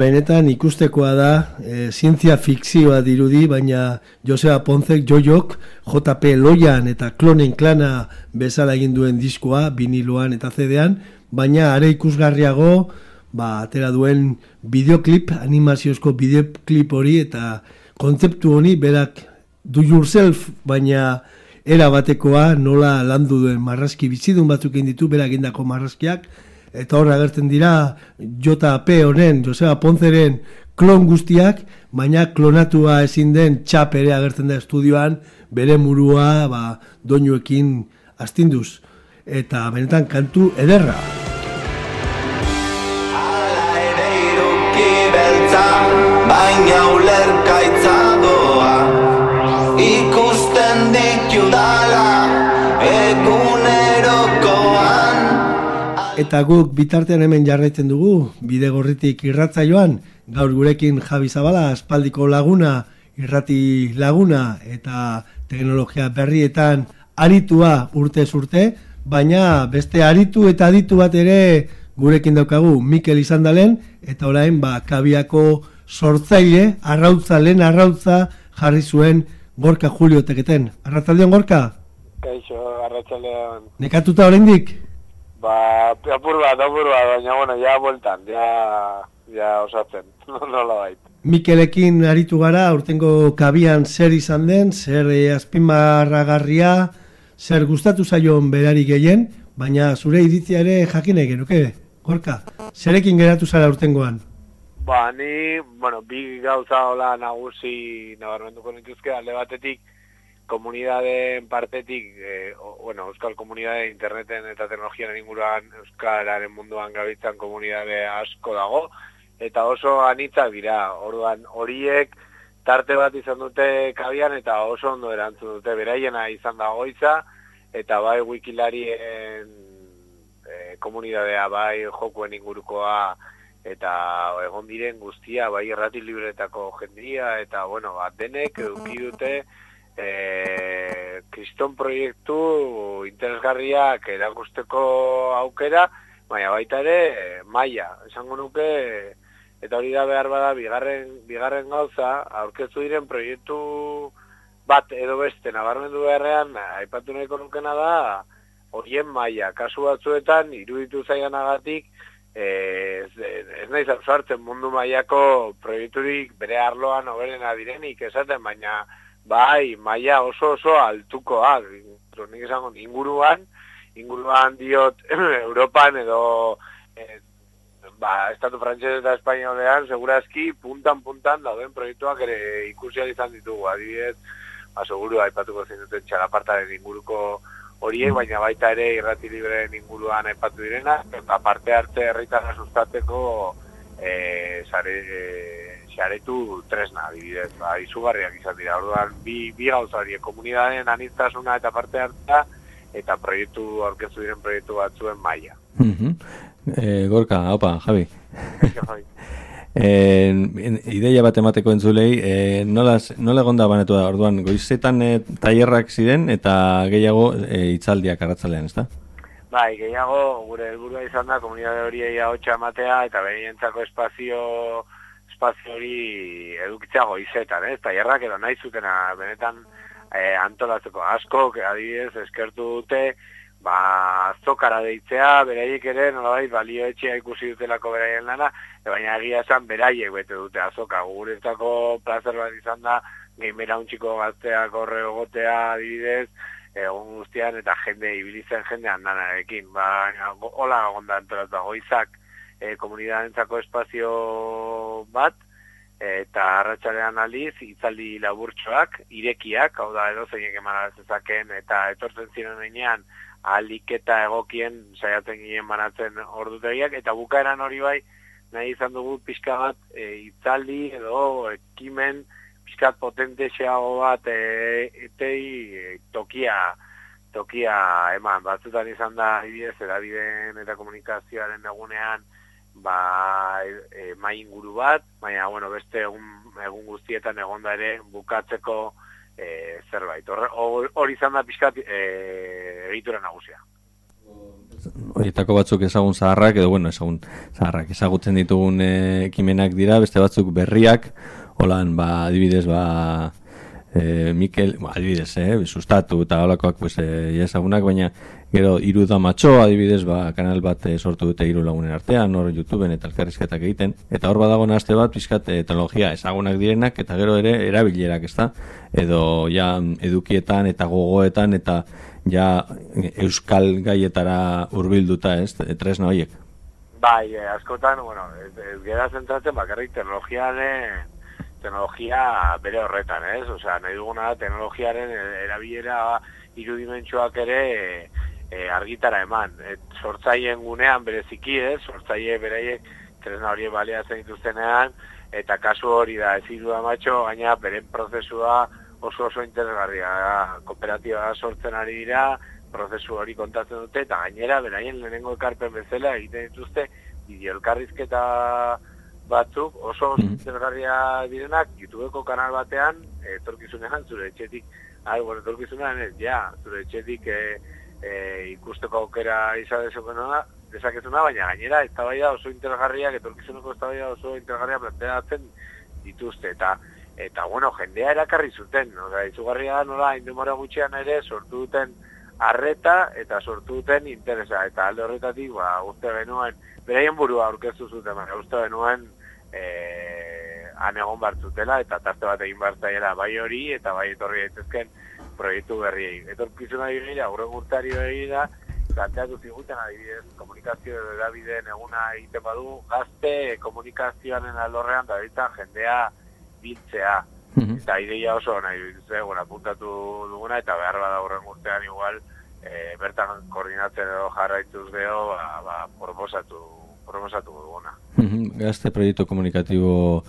Speaker 2: benetan ikustekoa da, zientzia fikzioa dirudi, baina Joseba Ponzek Joiok, JP Loian eta Klonen Klana bezala egin duen diskoa, viniloan eta CD-an, baina are ikusgarriago, atera duen bideoklip, animaziozko bideoklip hori eta kontzeptu honi berak do yourself, baina era batekoa nola landu duen marrazki bizidun batzuk egin ditu, berak egindako marrazkiak, eta horra agertzen dira JP honen, Joseba Ponzeren klon guztiak, baina klonatua ezin den txap ere agertzen da estudioan, bere murua doinuekin astinduz. Eta benetan kantu ederra.
Speaker 9: Hala ere iruki beltza, baina ulerkaitza doa, ikusten ditudala egunerokoan.
Speaker 2: Eta guk bitartean hemen jarraitzen dugu, Bidegorritik irratsaioan, gaur gurekin Javi Zabala, aspaldiko laguna, irrati laguna eta teknologia berrietan aritua urtez urte, baina beste aritu eta aditu bat ere gurekin daukagu Mikel Izandalen, eta orain Kabiako sortzaile, lehen arrautza jarri zuen Gorka Julio Teketen. Arratsaldeon Gorka?
Speaker 10: Kaixo, arratsaldeon.
Speaker 2: Nekatuta oraindik?
Speaker 10: Apur bat, baina bueno, ja bueltan, ja osatzen, nola bait.
Speaker 2: Mikelekin aritu gara, urtengo Kabian zer izan den, zer azpimarragarria, zer gustatu zaion berari gehien, baina zure iritzia ere jakine genuke, Gorka, zerekin geratu zara urtengoan?
Speaker 10: Ni, bi gauza hola nagusi nabarmenduko nituzke, alde batetik, komunidadeen partetik, euskal komunidade interneten eta teknologian inguruan euskararen munduan gabitzan komunidade asko dago, eta oso anitzak dira, orduan horiek tarte bat izan dute Kabian eta oso ondo erantzun dute, beraiena izan da goiza, eta bai wikilarien komunidadea, bai jokuen ingurukoa, eta egon diren guztia, bai irrati libretako jendia, eta denek eduki dute kriston proiektu interesgarriak erakusteko aukera, baina baita ere maila, esango nuke, eta hori da behar bada bigarren gauza, aurkeztu diren proiektu bat edo beste nabarmendu beharrean, aipatu nahiko nukena da horien maila, kasu batzuetan iruditu zaianagatik ez naiz sartzen mundu mailako proiekturik bere arloan hoberena direnik esaten, baina bai, maila oso altukoak, nik esango inguruan diot Europan edo Estatu Frantses eta Espainolean segurazki puntan dauden proiektuak ere ikusiak izan ditugu, adibidez, seguru aipatuko zinuten txalapartaren inguruko horiek, baina baita ere irrati libreen inguruan aipatu direna, eta parte hartze herritarra sustatzeko saretu tresna, adibidez, izugarriak izan dira. Orduan, bi gauza horiek, komunitateen aniztasuna eta parte hartzea, eta aurkeztu diren proiektu batzuen maila.
Speaker 8: Gorka, opa, Javi.
Speaker 10: Javi.
Speaker 8: Ideia bat emateko entzulei, nola egonda banetu da, orduan, goizetan tailerrak ziren eta gehiago hitzaldiak arratsalean, ezta?
Speaker 10: Bai, gehiago gure helburua izan da komunitate horiei ahotsa ematea eta beraientzako espazio hori edukitzea goizetan, tailerrak edo nahi zutena benetan antolatzeko askok, adibidez, eskertu dute, azokara deitzea, beraiek ere, nolabait, balioetxea ikusi dutelako beraien lana, baina egia esan beraiek bete dute azoka. Guretzako plazer bat izan da, gainbera untxiko gazteak horre egotea, adibidez, egon guztian, eta ibilitzen jende handanarekin. Hola gonda antolatu goizak komunidadentzako espazio bat, eta arratsalean aldiz, hitzaldi laburtxoak, irekiak, hau da edozeinek eman zezaken, eta etortzen ziren heinean, ahalik eta egokien saiatzen ginen banatzen ordutegiak, eta bukaeran hori bai, nahi izan dugu pixka bat hitzaldi edo ekimen pixkat potentexeago bat tokia eman. Batzutan izan da adibidez edabideen eta komunikazioaren egunean mai inguru bat, baina beste egun guztietan egonda ere bukatzeko zerbait. Hori izan da pixkat egitura nagusia.
Speaker 8: horietako batzuk ezagun zaharrak, edo bueno, ezagutzen ditugun ekimenak dira, beste batzuk berriak, holan, adibidez, Mikel, adibidez, sustatu eta holakoak ezagunak, baina gero Hiru da Matxo, adibidez, kanal bat sortu dute 3 lagunen artean, hor YouTubeen eta elkarrizketak egiten, eta hor badago nahazte bat, pixkat teknologia ezagunak direnak, eta gero ere erabilerak, ezta? Edo ja edukietan eta gogoetan eta ja euskal gaietara hurbilduta, ez? Tresna horiek.
Speaker 10: Bai, askotan, bueno, ez gara zentratzen bakarrik teknologia bere horretan, ez? Osea, nahi duguna da teknologiaren erabilera irudimentsuak ere argitara eman. Sortzaileen gunean bereziki, ez? Sortzaile beraiek tresna horiek baliatzen dituztenean, eta kasu hori da, ez Hiru da Matxo, gaina beren prozesua oso interesgarria. Kooperatiba sortzen ari dira, prozesu hori kontatzen dute, eta gainera beraien lehenengo ekarpen bezala egiten dituzte bideo elkarrizketa batzuk oso interesgarria direnak YouTubeko kanal batean, etorkizunean zure etxetik, etorkizunean ez, zure etxetik ikusteko aukera izan dezakezuna, baina gainera eztabaida oso interesgarriak, etorkizuneko eztabaida oso interesgarria planteatzen dituzte, eta bueno, jendea erakarri zuten, izugarria nola indemora gutxian ere sortu duten arreta eta sortu duten interesa, eta alde horretatik uste genuen, beraien burua aurkeztu zuten, uste genuen han egon bartzutela, eta tarte bat egin bartzaiela bai hori, eta bai etorri daitezken proiektu berriei. Etorkizuna begira, aurren urtari begira, planteatu ziguten, adibidez, komunikazio edabideen eguna egiten badu, gazte komunikazioaren alorrean da jendea biltzea. Eta ideia oso nahi apuntatu duguna, eta behar bada aurren urtean igual bertan koordinatzen edo jarraituz geho proposatu duguna.
Speaker 8: Gazte proiektu komunikatibo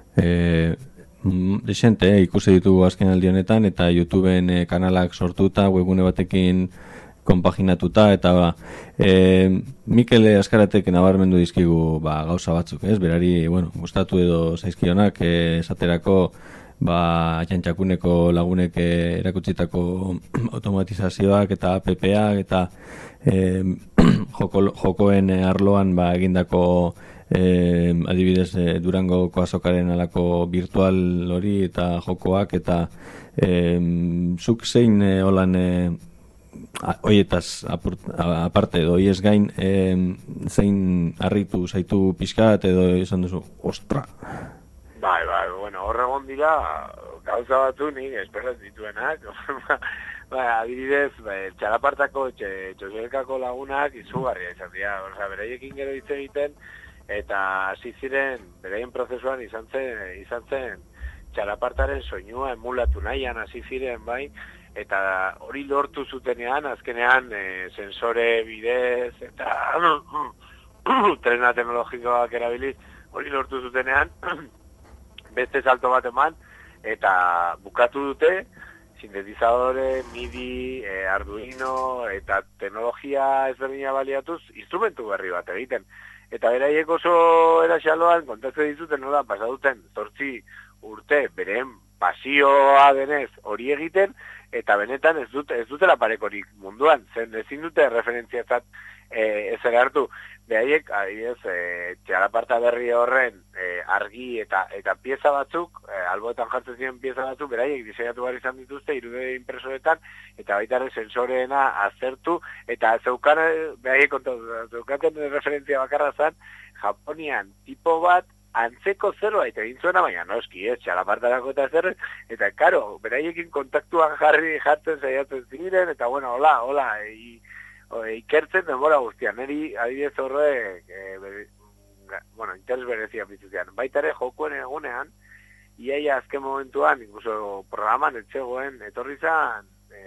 Speaker 8: desente, ikusi ditugu azken aldi honetan, eta YouTubeen kanalak sortuta, webgune batekin konpaginatuta, eta Mikel Azkaratek nabarmendu dizkigu gauza batzuk, ez? Berari, gustatu edo zaizkionak, esaterako jantxakuneko lagunek erakutsitako automatizazioak eta APPak eta jokoen arloan egindako adibidez Durangoko azokaren alako virtual hori eta jokoak eta zuk zein holan hoietaz aparte edo hoiez gain zein harritu zaitu pixkat edo izan duzu, ostra!
Speaker 10: Bai, horregon dira gauza batzu nik esperat dituenak. Adibidez, txalapartako txoselkako lagunak izugarria izan dira. Beraiekin gero hitz egiten, eta hasi ziren, beraien prozesuan izan zen txalapartaren soinua emulatu nahian hasi ziren, bai, eta hori lortu zutenean, azkenean sensore bidez, eta tresna teknologikoak erabiliz, hori lortu zutenean, beste salto bat eman, eta bukatu dute, sintetizadore, MIDI, Arduino, eta teknologia ezberdina baliatuz, instrumentu berri bat egiten. Eta beraiek oso eraxaloan, kontatzen dizuten, nola, pasaduten 8 urte, beren pasioa denez hori egiten, eta benetan ez dutela parekorik munduan, zen ezin dute referentziatzat ez hartu. Behaiek, adibidez, txalaparta berri horren argi eta pieza batzuk, alboetan jartzen ziren pieza batzuk, beraiek diseinatu behar izan dituzte 3D impresoretan, eta baita ere sensoreena azertu, eta behaiek zeukaten referentzia bakarra zen, Japonian tipo bat antzeko zerbait egin zuena, baina noski, txalapartarako eta zer, eta karo, beraiekin kontaktuan jartzen saiatzen ziren, eta hola, ikertzen denbora guztian, niri adibidez horrek, interes berezia bizitzen. Baita ere jokoen egunean, iaia azken momentuan, incluso programan etxegoen, etorri zan,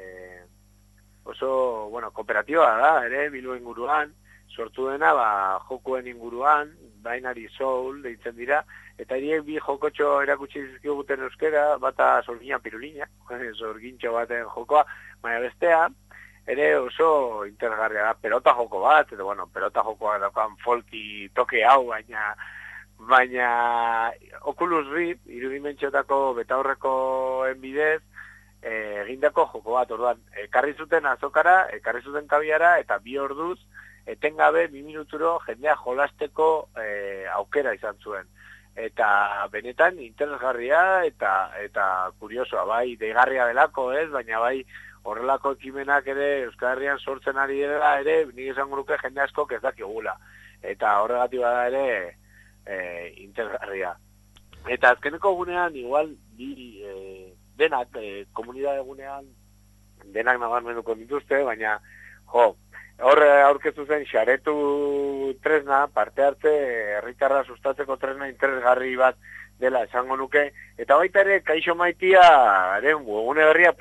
Speaker 10: oso, kooperatiba da, ere, Bilbo inguruan, sortu dena, jokoen inguruan, Binary Soul, deitzen dira, eta hiriek bi jokotxo erakutsi zizkiguten euskera, bata sorgina pirulina, sorgintxo baten jokoa, baina bestea, ere oso interesgarria da, pelota joko bat, eta pelota jokoa daukan folki toke hau, baina Oculus Rift, 3 dimentsiotako betaurrekoen bidez, egindako joko bat, orduan, ekarri zuten azokara, ekarri zuten kabiara, eta 2 orduz, etengabe 2 minuturo jendea jolasteko aukera izan zuen. Eta benetan interesgarria eta kuriosoa, bai, deigarria delako, ez, baina bai, horrelako ekimenak ere Euskal Herrian sortzen ari dela ere, nik esango nuke jende askok ez dakigula. Eta horregatik bada ere interesgarria. Eta azkeneko gunean, igual, denak, komunidade gunean, denak nabarmenduko dituzte, baina, hor aurkeztu zen xaretu tresna, parte hartze, herritarra sustatzeko tresna interesgarri bat dela esango nuke, eta baita ere, Kaixo Maitiaren webgune berria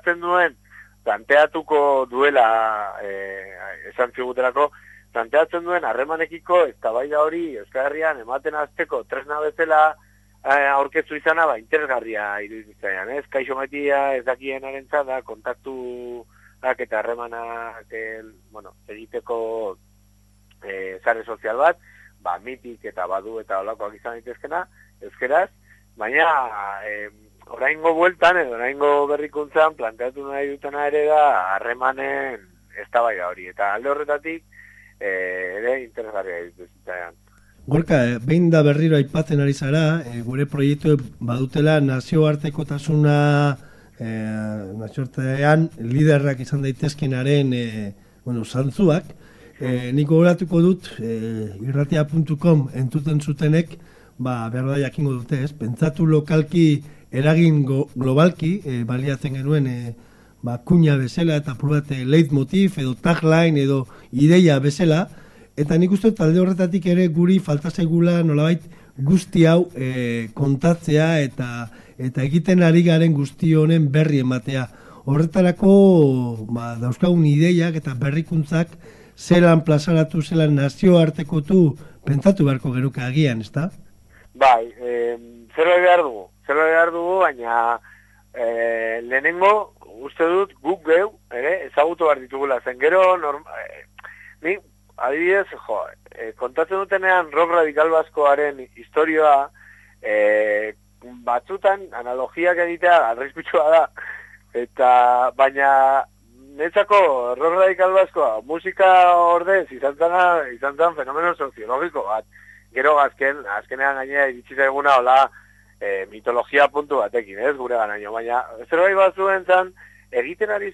Speaker 10: planteatuko duela, esan zigutelako, planteatzen duen harremanekiko eztabaida hori Euskal Herrian ematen hasteko tresna bezala aurkeztu izana, interesgarria iruditzen, ez? Kaixo Maitia ez dakienarentzat da kontaktuak eta harremanak egiteko sare sozial bat, mitik eta badu eta olakoak izan daitezkena, euskeraz, baina oraingo bueltan edo oraingo berrikuntzan planteatu nahi dutena ere da harremanen eztabaida hori, eta alde horretatik ere interesgarria iruditzen.
Speaker 2: Gorka, behin da berriro aipatzen ari zara, gure proiektu badutela nazioartekotasuna nazioartean liderrak izan daitezkenaren zantzuak. Nik gogoratuko dut, irratia.com entzuten zutenek, behar da jakingo dute, ez? Pentsatu lokalki, eragin globalki, baliatzen genuen kuña bezala eta probate leitmotiv edo tagline edo ideia bezala, eta nik uste talde horretatik ere guri falta zaigula nolabait guzti hau kontatzea eta egiten ari garen guzti honen berri ematea. Horretarako dauzkagun ideiak eta berrikuntzak zelan plazaratu, zelan nazioartekotu pentsatu beharko genuke agian, ezta?
Speaker 10: Bai, zerbait behar dugu, baina lehenengo uste dut guk geu, ezagutu behar ditugula, zen gero, ni adibidez, kontatzen dutenean rock radikal baskoaren historioa, batzutan analogiak egitea arriskutsua da, eta baina netzako rock radikal baskoa musika ordez izan zen fenomeno soziologiko bat. Gero azkenean gainera iritsi zaiguna hola mitologia puntu batekin, ez gure ganaino, baina zerbait batzuen zen egiten ari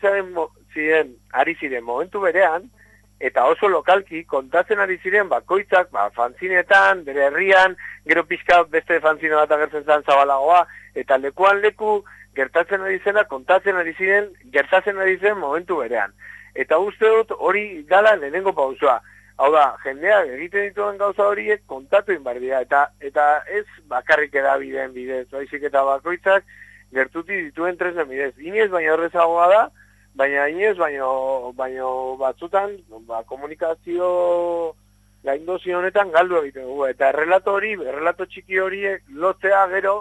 Speaker 10: ziren momentu berean, eta oso lokalki kontatzen ari ziren bakoitzak, fanzinetan, bere herrian, gero pixka beste fanzine bat agertzen zen zabalagoa, eta lekuan leku gertatzen ari zena, gertatzen ari zen momentu berean. Eta uste dut hori dala lehenengo pausoa. Hau da, jendeak egiten dituen gauza horiek kontatu inbardia, eta ez bakarrik edabideen bidez, baizik eta bakoitzak gertuti dituen tresnen bidez. Inez baina horrezagoa da, baina inez baino batzutan komunikazio gaindozi honetan galdu egiten dugu. Eta errelato txiki horiek lotzea gero,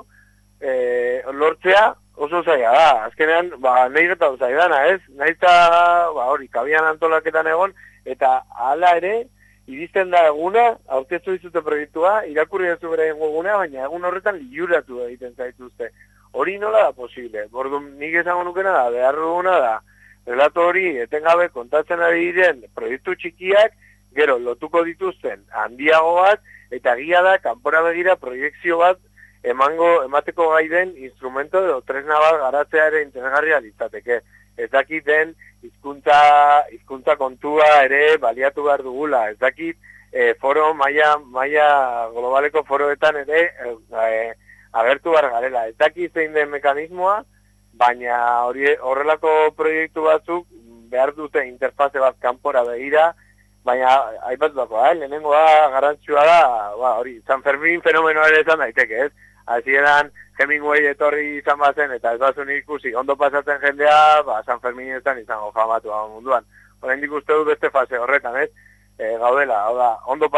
Speaker 10: lortzea oso zaila da. Azkenean, nahi geta zaidana, ez? Nahi eta, hori, kabian antolaketan egon, eta hala ere, iristen da eguna, aurkeztu dizute proiektua, irakurri dut beraien eguna, baina egun horretan liuratu egiten zaituzte. Hori nola da posible? Orduan, nik esango nukena da, behar duguna da, relato hori etengabe kontatzen ari diren proiektu txikiak, gero lotuko dituzten handiago bat, eta egia da, kanpora begira proiektzio bat emateko gai den instrumento edo tresna bat garatzea ere interesgarria litzateke. Ez dakit den hizkuntza kontua ere baliatu behar dugula. Ez dakit foro maila globaleko foroetan ere agertu behar garela. Ez dakit zein den mekanismoa, baina horrelako proiektu batzuk behar dute interfaze bat kanpora begira, baina aipatutako, lehenengoa garantzua da, hori, San Fermin fenomenoa ere izan daiteke, ez? Hasieran Hemingway etorri izan bazen, eta ez bazun ikusi, ondo pasatzen jendea, San Ferminetan izango famatu munduan. Oraindik uste dut beste fase horretan, ez? Gaudela, hau da, ondo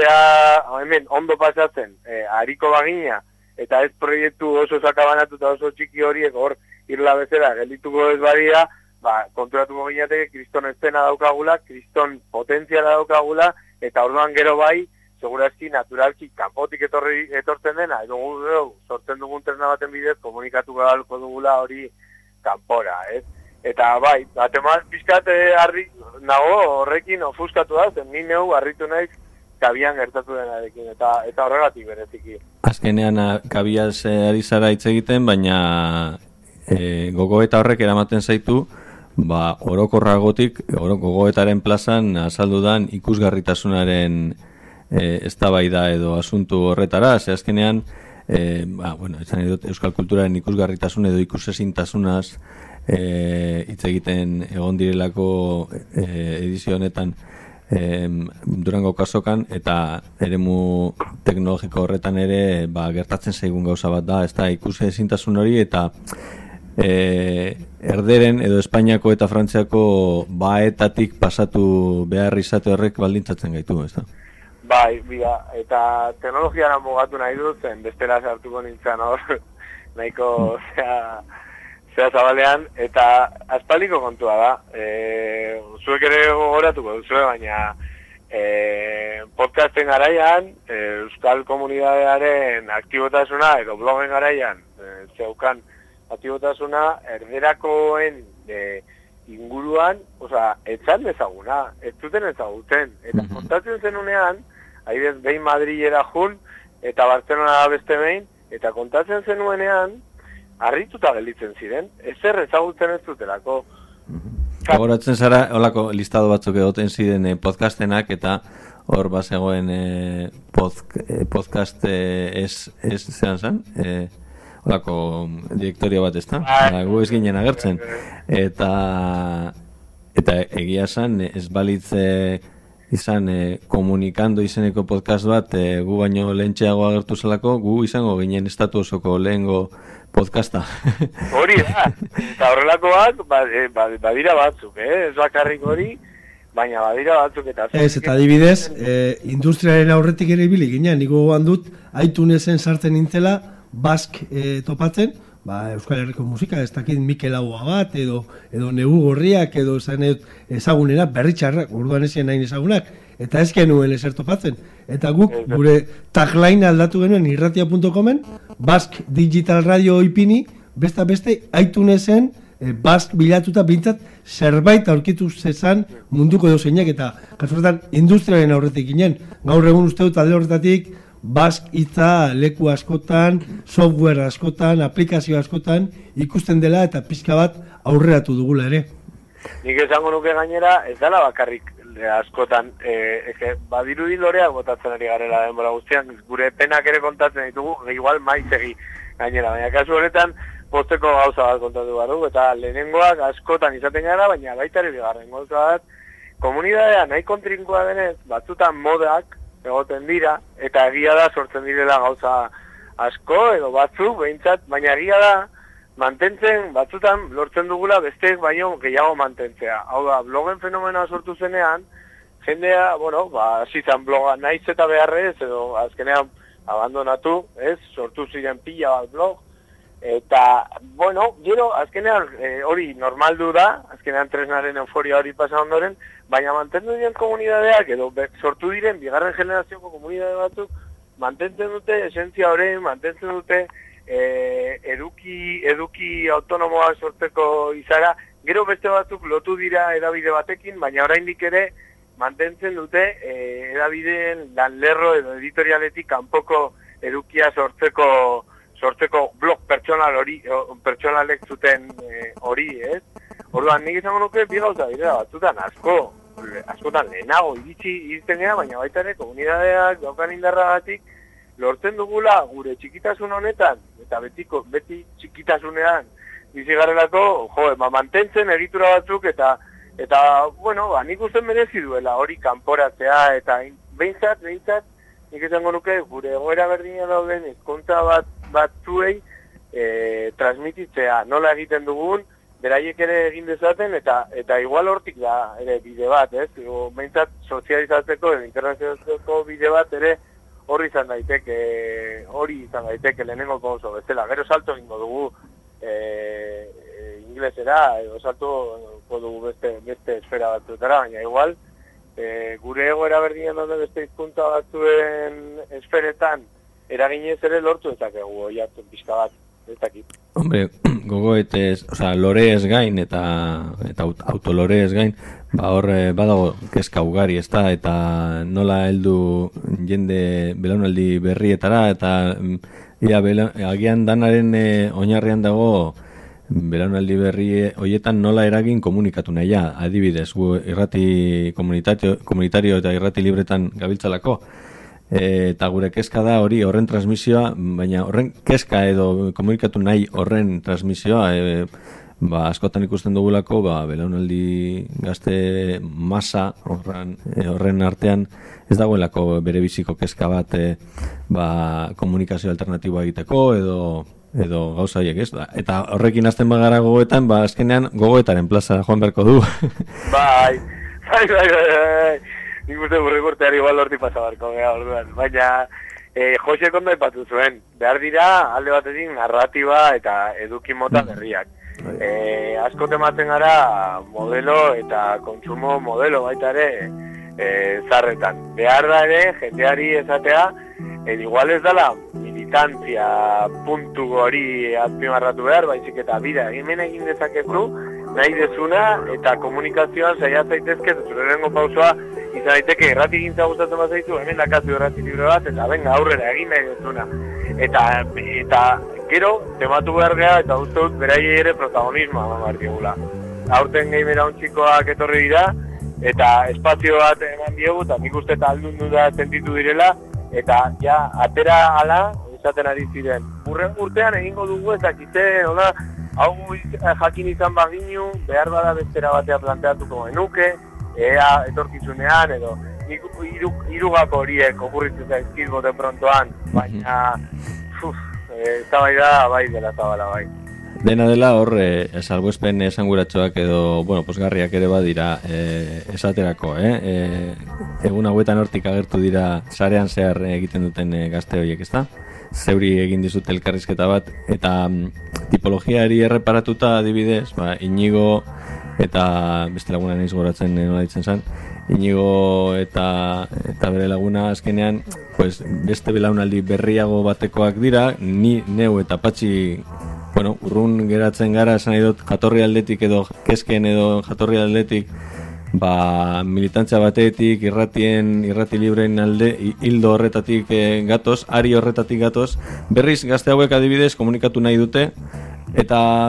Speaker 10: pasatzen, hariko bagina, eta ez proiektu oso sakabanatu eta oso txiki horiek hor irla bezala geldituko ez badia, konturatuko ginateke kriston estena daukagula, kriston potentziala daukagula, eta orduan gero bai, segurazki naturalki kanpotik etortzen dena, edo sortzen dugun tresna baten bidez komunikatu gabalko dugula hori kanpora, ez? Eta bai, bateman pizkat harri nago horrekin ofuskatu da, zen ni neu harritu naiz kabian gertatu denarekin, eta horregatik bereziki.
Speaker 8: Azkenean kabiaz ari zara hitz egiten, baina gogoeta horrek eramaten zaitu, orokorragotik, gogoetaren plazan azaldudan ikusgarritasunaren eztabaida edo asuntu horretara, ze azkenean, esan edot, euskal kulturaren ikusgarritasun edo ikusezintasunaz hitz egiten egon direlako edizio honetan Durango kasokan, eta eremu teknologiko horretan ere gertatzen zaigun gauza bat da, ez da ikusezintasun hori, eta erderen edo Espainiako eta Frantziako baetatik pasatu behar izate horrek baldintzatzen gaitu, ez da?
Speaker 10: Bai, eta teknologiara mugatu nahi dut, zen bestela sartuko nintzen hor, nahiko zea zabalean, eta aspaldiko kontua da. Zuek ere gogoratuko duzue, baina podcasten garaian, euskal komunidadearen aktibotasuna, edo blogen garaian, zeukan aktibotasuna, erderakoen inguruan, etzan ezaguna, ez zuten ezagutzen. Eta kontatzen zenunean, haidez behin Madrilera jun, eta Barcelona beste behin, eta kontatzen zenuenean, harrituta gelditzen ziren, ezer ezagutzen ez zutelako.
Speaker 8: Gogoratzen zara, holako listado batzuk egoten ziren podcastenak, eta hor bazegoen podcast zean zan, holako direktorio bat ez da, gu ez ginen agertzen, eta egia zan, ez balitze izan komunikando izeneko podcast bat gu baino lehentxeago agertu zelako, gu izango ginen estatu osoko lehengo podcasta.
Speaker 10: Hori da, eta horrelakoak badira batzuk, ez bakarrik hori, baina badira batzuk eta...
Speaker 2: Ez, eta adibidez, industriaren aurretik ere ibili ginen, niko gogoan dut, iTunesen sartzen nintzela, Bask topatzen, Euskal Herriko musika, ez dakit Mikel Aua bat, edo Negu Gorriak, edo ezagunera, berritxarrak, orduan ezien nahi ezagunak, eta ez genuen ezer topatzen. Eta guk, gure tagline aldatu genuen irratia.comen, Bask Digital Radio ipini, beste iTunesen, Bask bilatuta bintzat, zerbait aurkitu zezan munduko edo zeinak, eta kasuetan industriaren aurretik ginen, gaur egun uste dut alde horretatik, Bask hitza leku askotan, software askotan, aplikazio askotan ikusten dela eta pixka bat aurreratu dugula ere.
Speaker 10: Nik esango nuke gainera, ez dela bakarrik askotan, badirudi loreak botatzen ari garela denbora guztian, gure penak ere kontatzen ditugu, igual maizegi gainera, baina kasu honetan posteko gauza bat kontatu behar dugu, eta lehenengoak askotan izaten gara, baina baita ere bigarren gauza bat, komunidadea nahi kontrinkoa denez, batzutan modak, egoten dira, eta egia da sortzen direla gauza asko, edo batzuk, behintzat, baina egia da, mantentzen, batzutan, lortzen dugula besteek baino gehiago mantentzea. Hau da, blogen fenomenoa sortu zenean, jendea, hasizan bloga naiz eta beharrez, edo azkenean abandonatu, sortu ziren pila bat blog, eta, gero, azkenean hori normaldu da, azkenean tresnaren euforia hori pasa ondoren, baina mantendu diren komunidadeak, edo sortu diren bigarren generazioko komunidade batzuk, mantentzen dute esentzia hori, mantentzen dute eduki autonomoa sortzeko izara, gero beste batzuk lotu dira edabide batekin, baina oraindik ere mantentzen dute edabideen lanlerro edo editorialetik kanpoko edukia sortzeko blog pertsonalek zuten hori, ez? Orduan, nik izango nuke bi gauza direla batzutan askotan lehenago iristen gara, baina baita ere komunidadeak daukan indarragatik lortzen dugula gure txikitasun honetan, eta beti txikitasunean bizi garelako, mantentzen egitura batzuk, eta nik usten merezi duela hori kanporatzea, eta behintzat, nik izango nuke gure egoera berdina dauden hizkuntza batzuei transmititzea, nola egiten dugun, beraiek ere egin dezaten, eta igual hortik da ere bide bat, behintzat sozializatzeko edo internazionatzeko bide bat ere hori izan daiteke lehenengo gauza bezala. Gero salto egingo dugu inglesera, edo saltuko dugu beste esfera batzuetara, baina igual gure egoera berdinen daude beste hizkuntza batzuen esferetan eraginez ere lortu ezakegu oihartzun pixka bat, ez dakit.
Speaker 8: Hombre, gogoetez, loreez gain eta autoloreez gain, hor badago kezka ugari, ezta, eta nola heldu jende belaunaldi berrietara, eta agian danaren oinarrian dago belaunaldi berri hoietan nola eragin komunikatu nahia, adibidez, gu irrati komunitario eta irrati libretan gabiltzalako, eta gure kezka da hori horren transmisioa, baina horren kezka edo komunikatu nahi horren transmisioa, askotan ikusten dugulako, belaunaldi gazte masa horren artean ez dagoelako bere biziko kezka bat komunikazio alternatiboa egiteko edo gauza horiek, ez? Eta horrekin hasten bagara gogoetan, azkenean gogoetaren plaza joan beharko du.
Speaker 10: Bai. Nik uste burrekurteari igual horti pasabarko orduan, baina Jose kondo ipatu zuen, behar dira alde batetik narratiba eta eduki mota berriak. Asko tematzen gara modelo eta kontsumo modelo baita ere zarretan. Behar da ere jendeari esatea, igual ez dela militantzia puntu hori azpimarratu behar, baizik eta bida, egin dezakezu nahi dezuna eta komunikazioan saia zaitezke zurengo pausoa izan daiteke irrati gintza gustatzen bat zaitu, hemen dakazu irrati libre bat, eta venga aurrera egin nahi dezuna. Eta gero, tematu behar geha, eta uste dut beraiei ere protagonismoa mamar diegula. Aurten gamera untxikoak etorri dira, eta espazio bat eman diegu, eta nik uste eta aldundu da sentitu direla, eta ja, atera ala, izaten ari ziren. Urren urtean egingo dugu ezakite, hola, hau jakin izan baginu, behar bada bestera batea planteatuko genuke, ea etorkizunean edo irugako horiek okurritzen zaizkit bote prontoan, baina eztabaida bai dela zabala bai.
Speaker 8: Dena dela hor salbuespen esanguratsuak edo posgarriak ere badira esaterako, egun hauetan hortik agertu dira sarean zehar egiten duten gazte horiek, ezta? Zeuri egin dizute elkarrizketa bat, eta tipologiari erreparatuta adibidez, Inigo eta beste laguna nahiz goratzen nola ditzen zen, Inigo eta bere laguna azkenean beste belaunaldi berriago batekoak dira, ni neu eta Patxi urrun geratzen gara, esan nahi dut jatorri aldetik edo kezken edo jatorri aldetik militantzia batetik, irrati libreen alde, hildo horretatik gatoz, ari horretatik gatoz, berriz gazte hauek adibidez komunikatu nahi dute, eta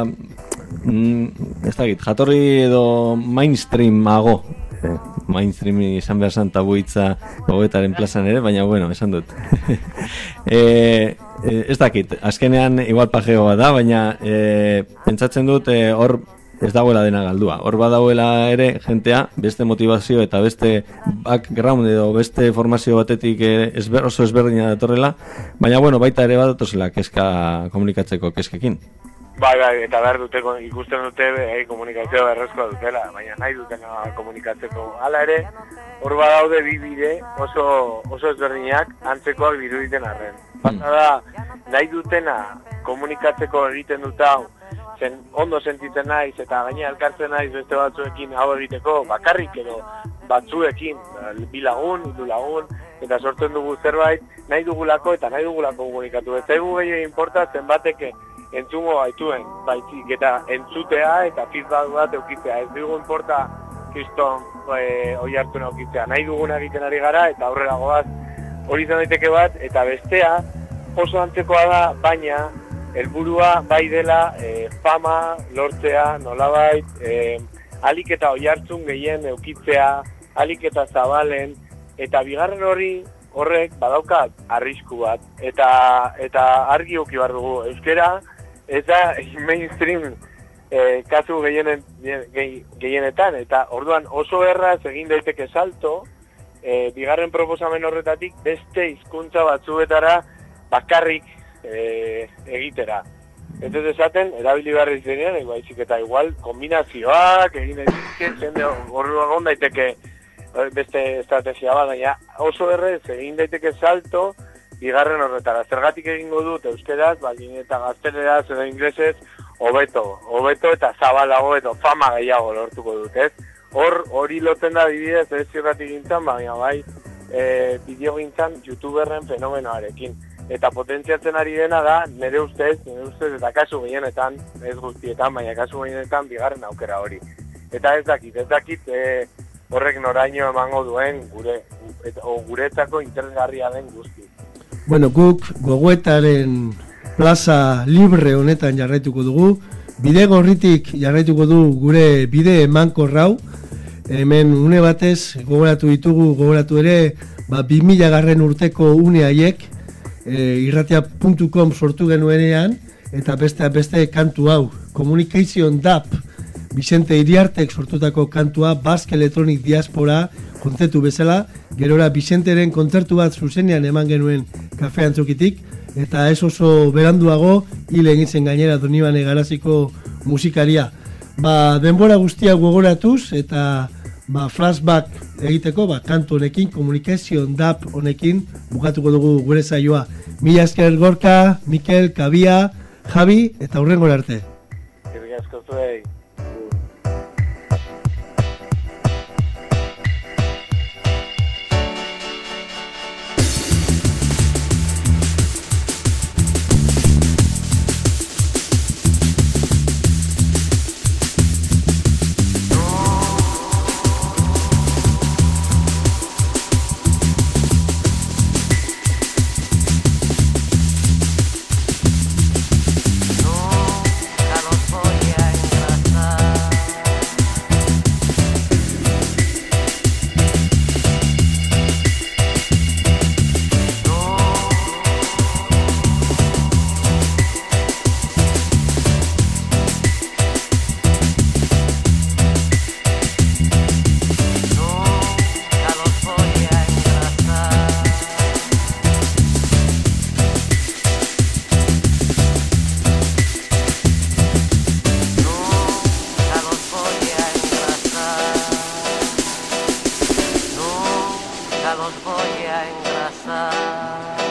Speaker 8: ez dakit, jatorri edo mainstreamago, mainstream izan behar zan tabuitza gogoetaren plazan ere, baina esan dut. Ez dakit, azkenean igual pajeo bat da, baina pentsatzen dut hor ez dagoela dena galdua. Hor badauela ere jentea, beste motivazio eta beste background edo beste formazio batetik oso ezberdina datorrela, baina baita ere badatozela kezka komunikatzeko kezkekin.
Speaker 10: Bai, eta behar dute, ikusten dute komunikazioa berrezkoa dutela, baina nahi dutena komunikatzeko. Hala ere, hor badaude bi bide oso ezberdinak antzekoak diruditen arren. Bata da, nahi dutena komunikatzeko egiten dut hau, ondo sentitzen naiz eta gaina elkartzen naiz beste batzuekin hau egiteko, bakarrik edo batzuekin, bi lagun, hiru lagun, eta sortzen dugu zerbait, nahi dugulako eta nahi dugulako komunikatu. Ez zaigu gehiago inporta zenbateke entzungo gaituen, baizik eta entzutea eta feedback bat eukitzea. Ez dugu inporta kriston hori hartu eukitzea. Nahi duguna egiten ari gara eta aurrera goaz hori izan daiteke bat, eta bestea oso antzekoa da, baina helburua bai dela fama lortzea, nolabait, alik eta oihartzun gehien eukitzea, alik eta zabalen, eta bigarren horrek badauka arrisku bat, eta argi euki behar dugu. Euskera ez da mainstream kasu gehienetan, eta orduan oso erraz egin daiteke salto, bigarren proposamen horretatik beste hizkuntza batzuetara bakarrik egitera. Ez ez esaten, erabili behar izenean, baizik eta igual kombinazioak egin daiteke, orduan daiteke beste estrategia bat, baina oso errez egin daiteke salto bigarren horretara. Zergatik egingo dut euskeraz, eta gazteleraz edo inglesez, hobeto eta zabalago edo fama gehiago lortuko dut, ez? Hori lotzen da bidez ez irrati gintzan, baina bai bideo gintzan youtuberren fenomenoarekin. eta potentziatzen ari dena da, nire ustez, eta kasu gehienetan, ez guztietan, baina kasu gehienetan bigarren aukera hori. Eta ez dakit horrek noraino emango duen guretzako interesgarria den guzti.
Speaker 2: Bueno, guk gogoetaren plaza libre honetan jarraituko dugu, Bidegorritik jarraituko du gure bide emankorrau, hemen une batez gogoratu ere, 2000 urteko une haiek, irratia.com sortu genuenean, eta beste kantu hau, Communication DAP, Vicente Iriartek sortutako kantua, Basque Electronic Diaspora, kontzertu bezala, gerora Vicenteren kontzertu bat zuzenean eman genuen Kafe Antzokitik, eta ez oso beranduago, hil egin zen gainera Donibane Garaziko musikaria. Denbora guztia gogoratuz, eta flashback egiteko, kantu honekin, Communication DAP honekin, bukatuko dugu gure saioa. Mila esker Gorka, Mikel, Kabia, Javi, eta hurrengora arte.
Speaker 10: Eskerrik asko zuei.
Speaker 11: Los voy a engrasar.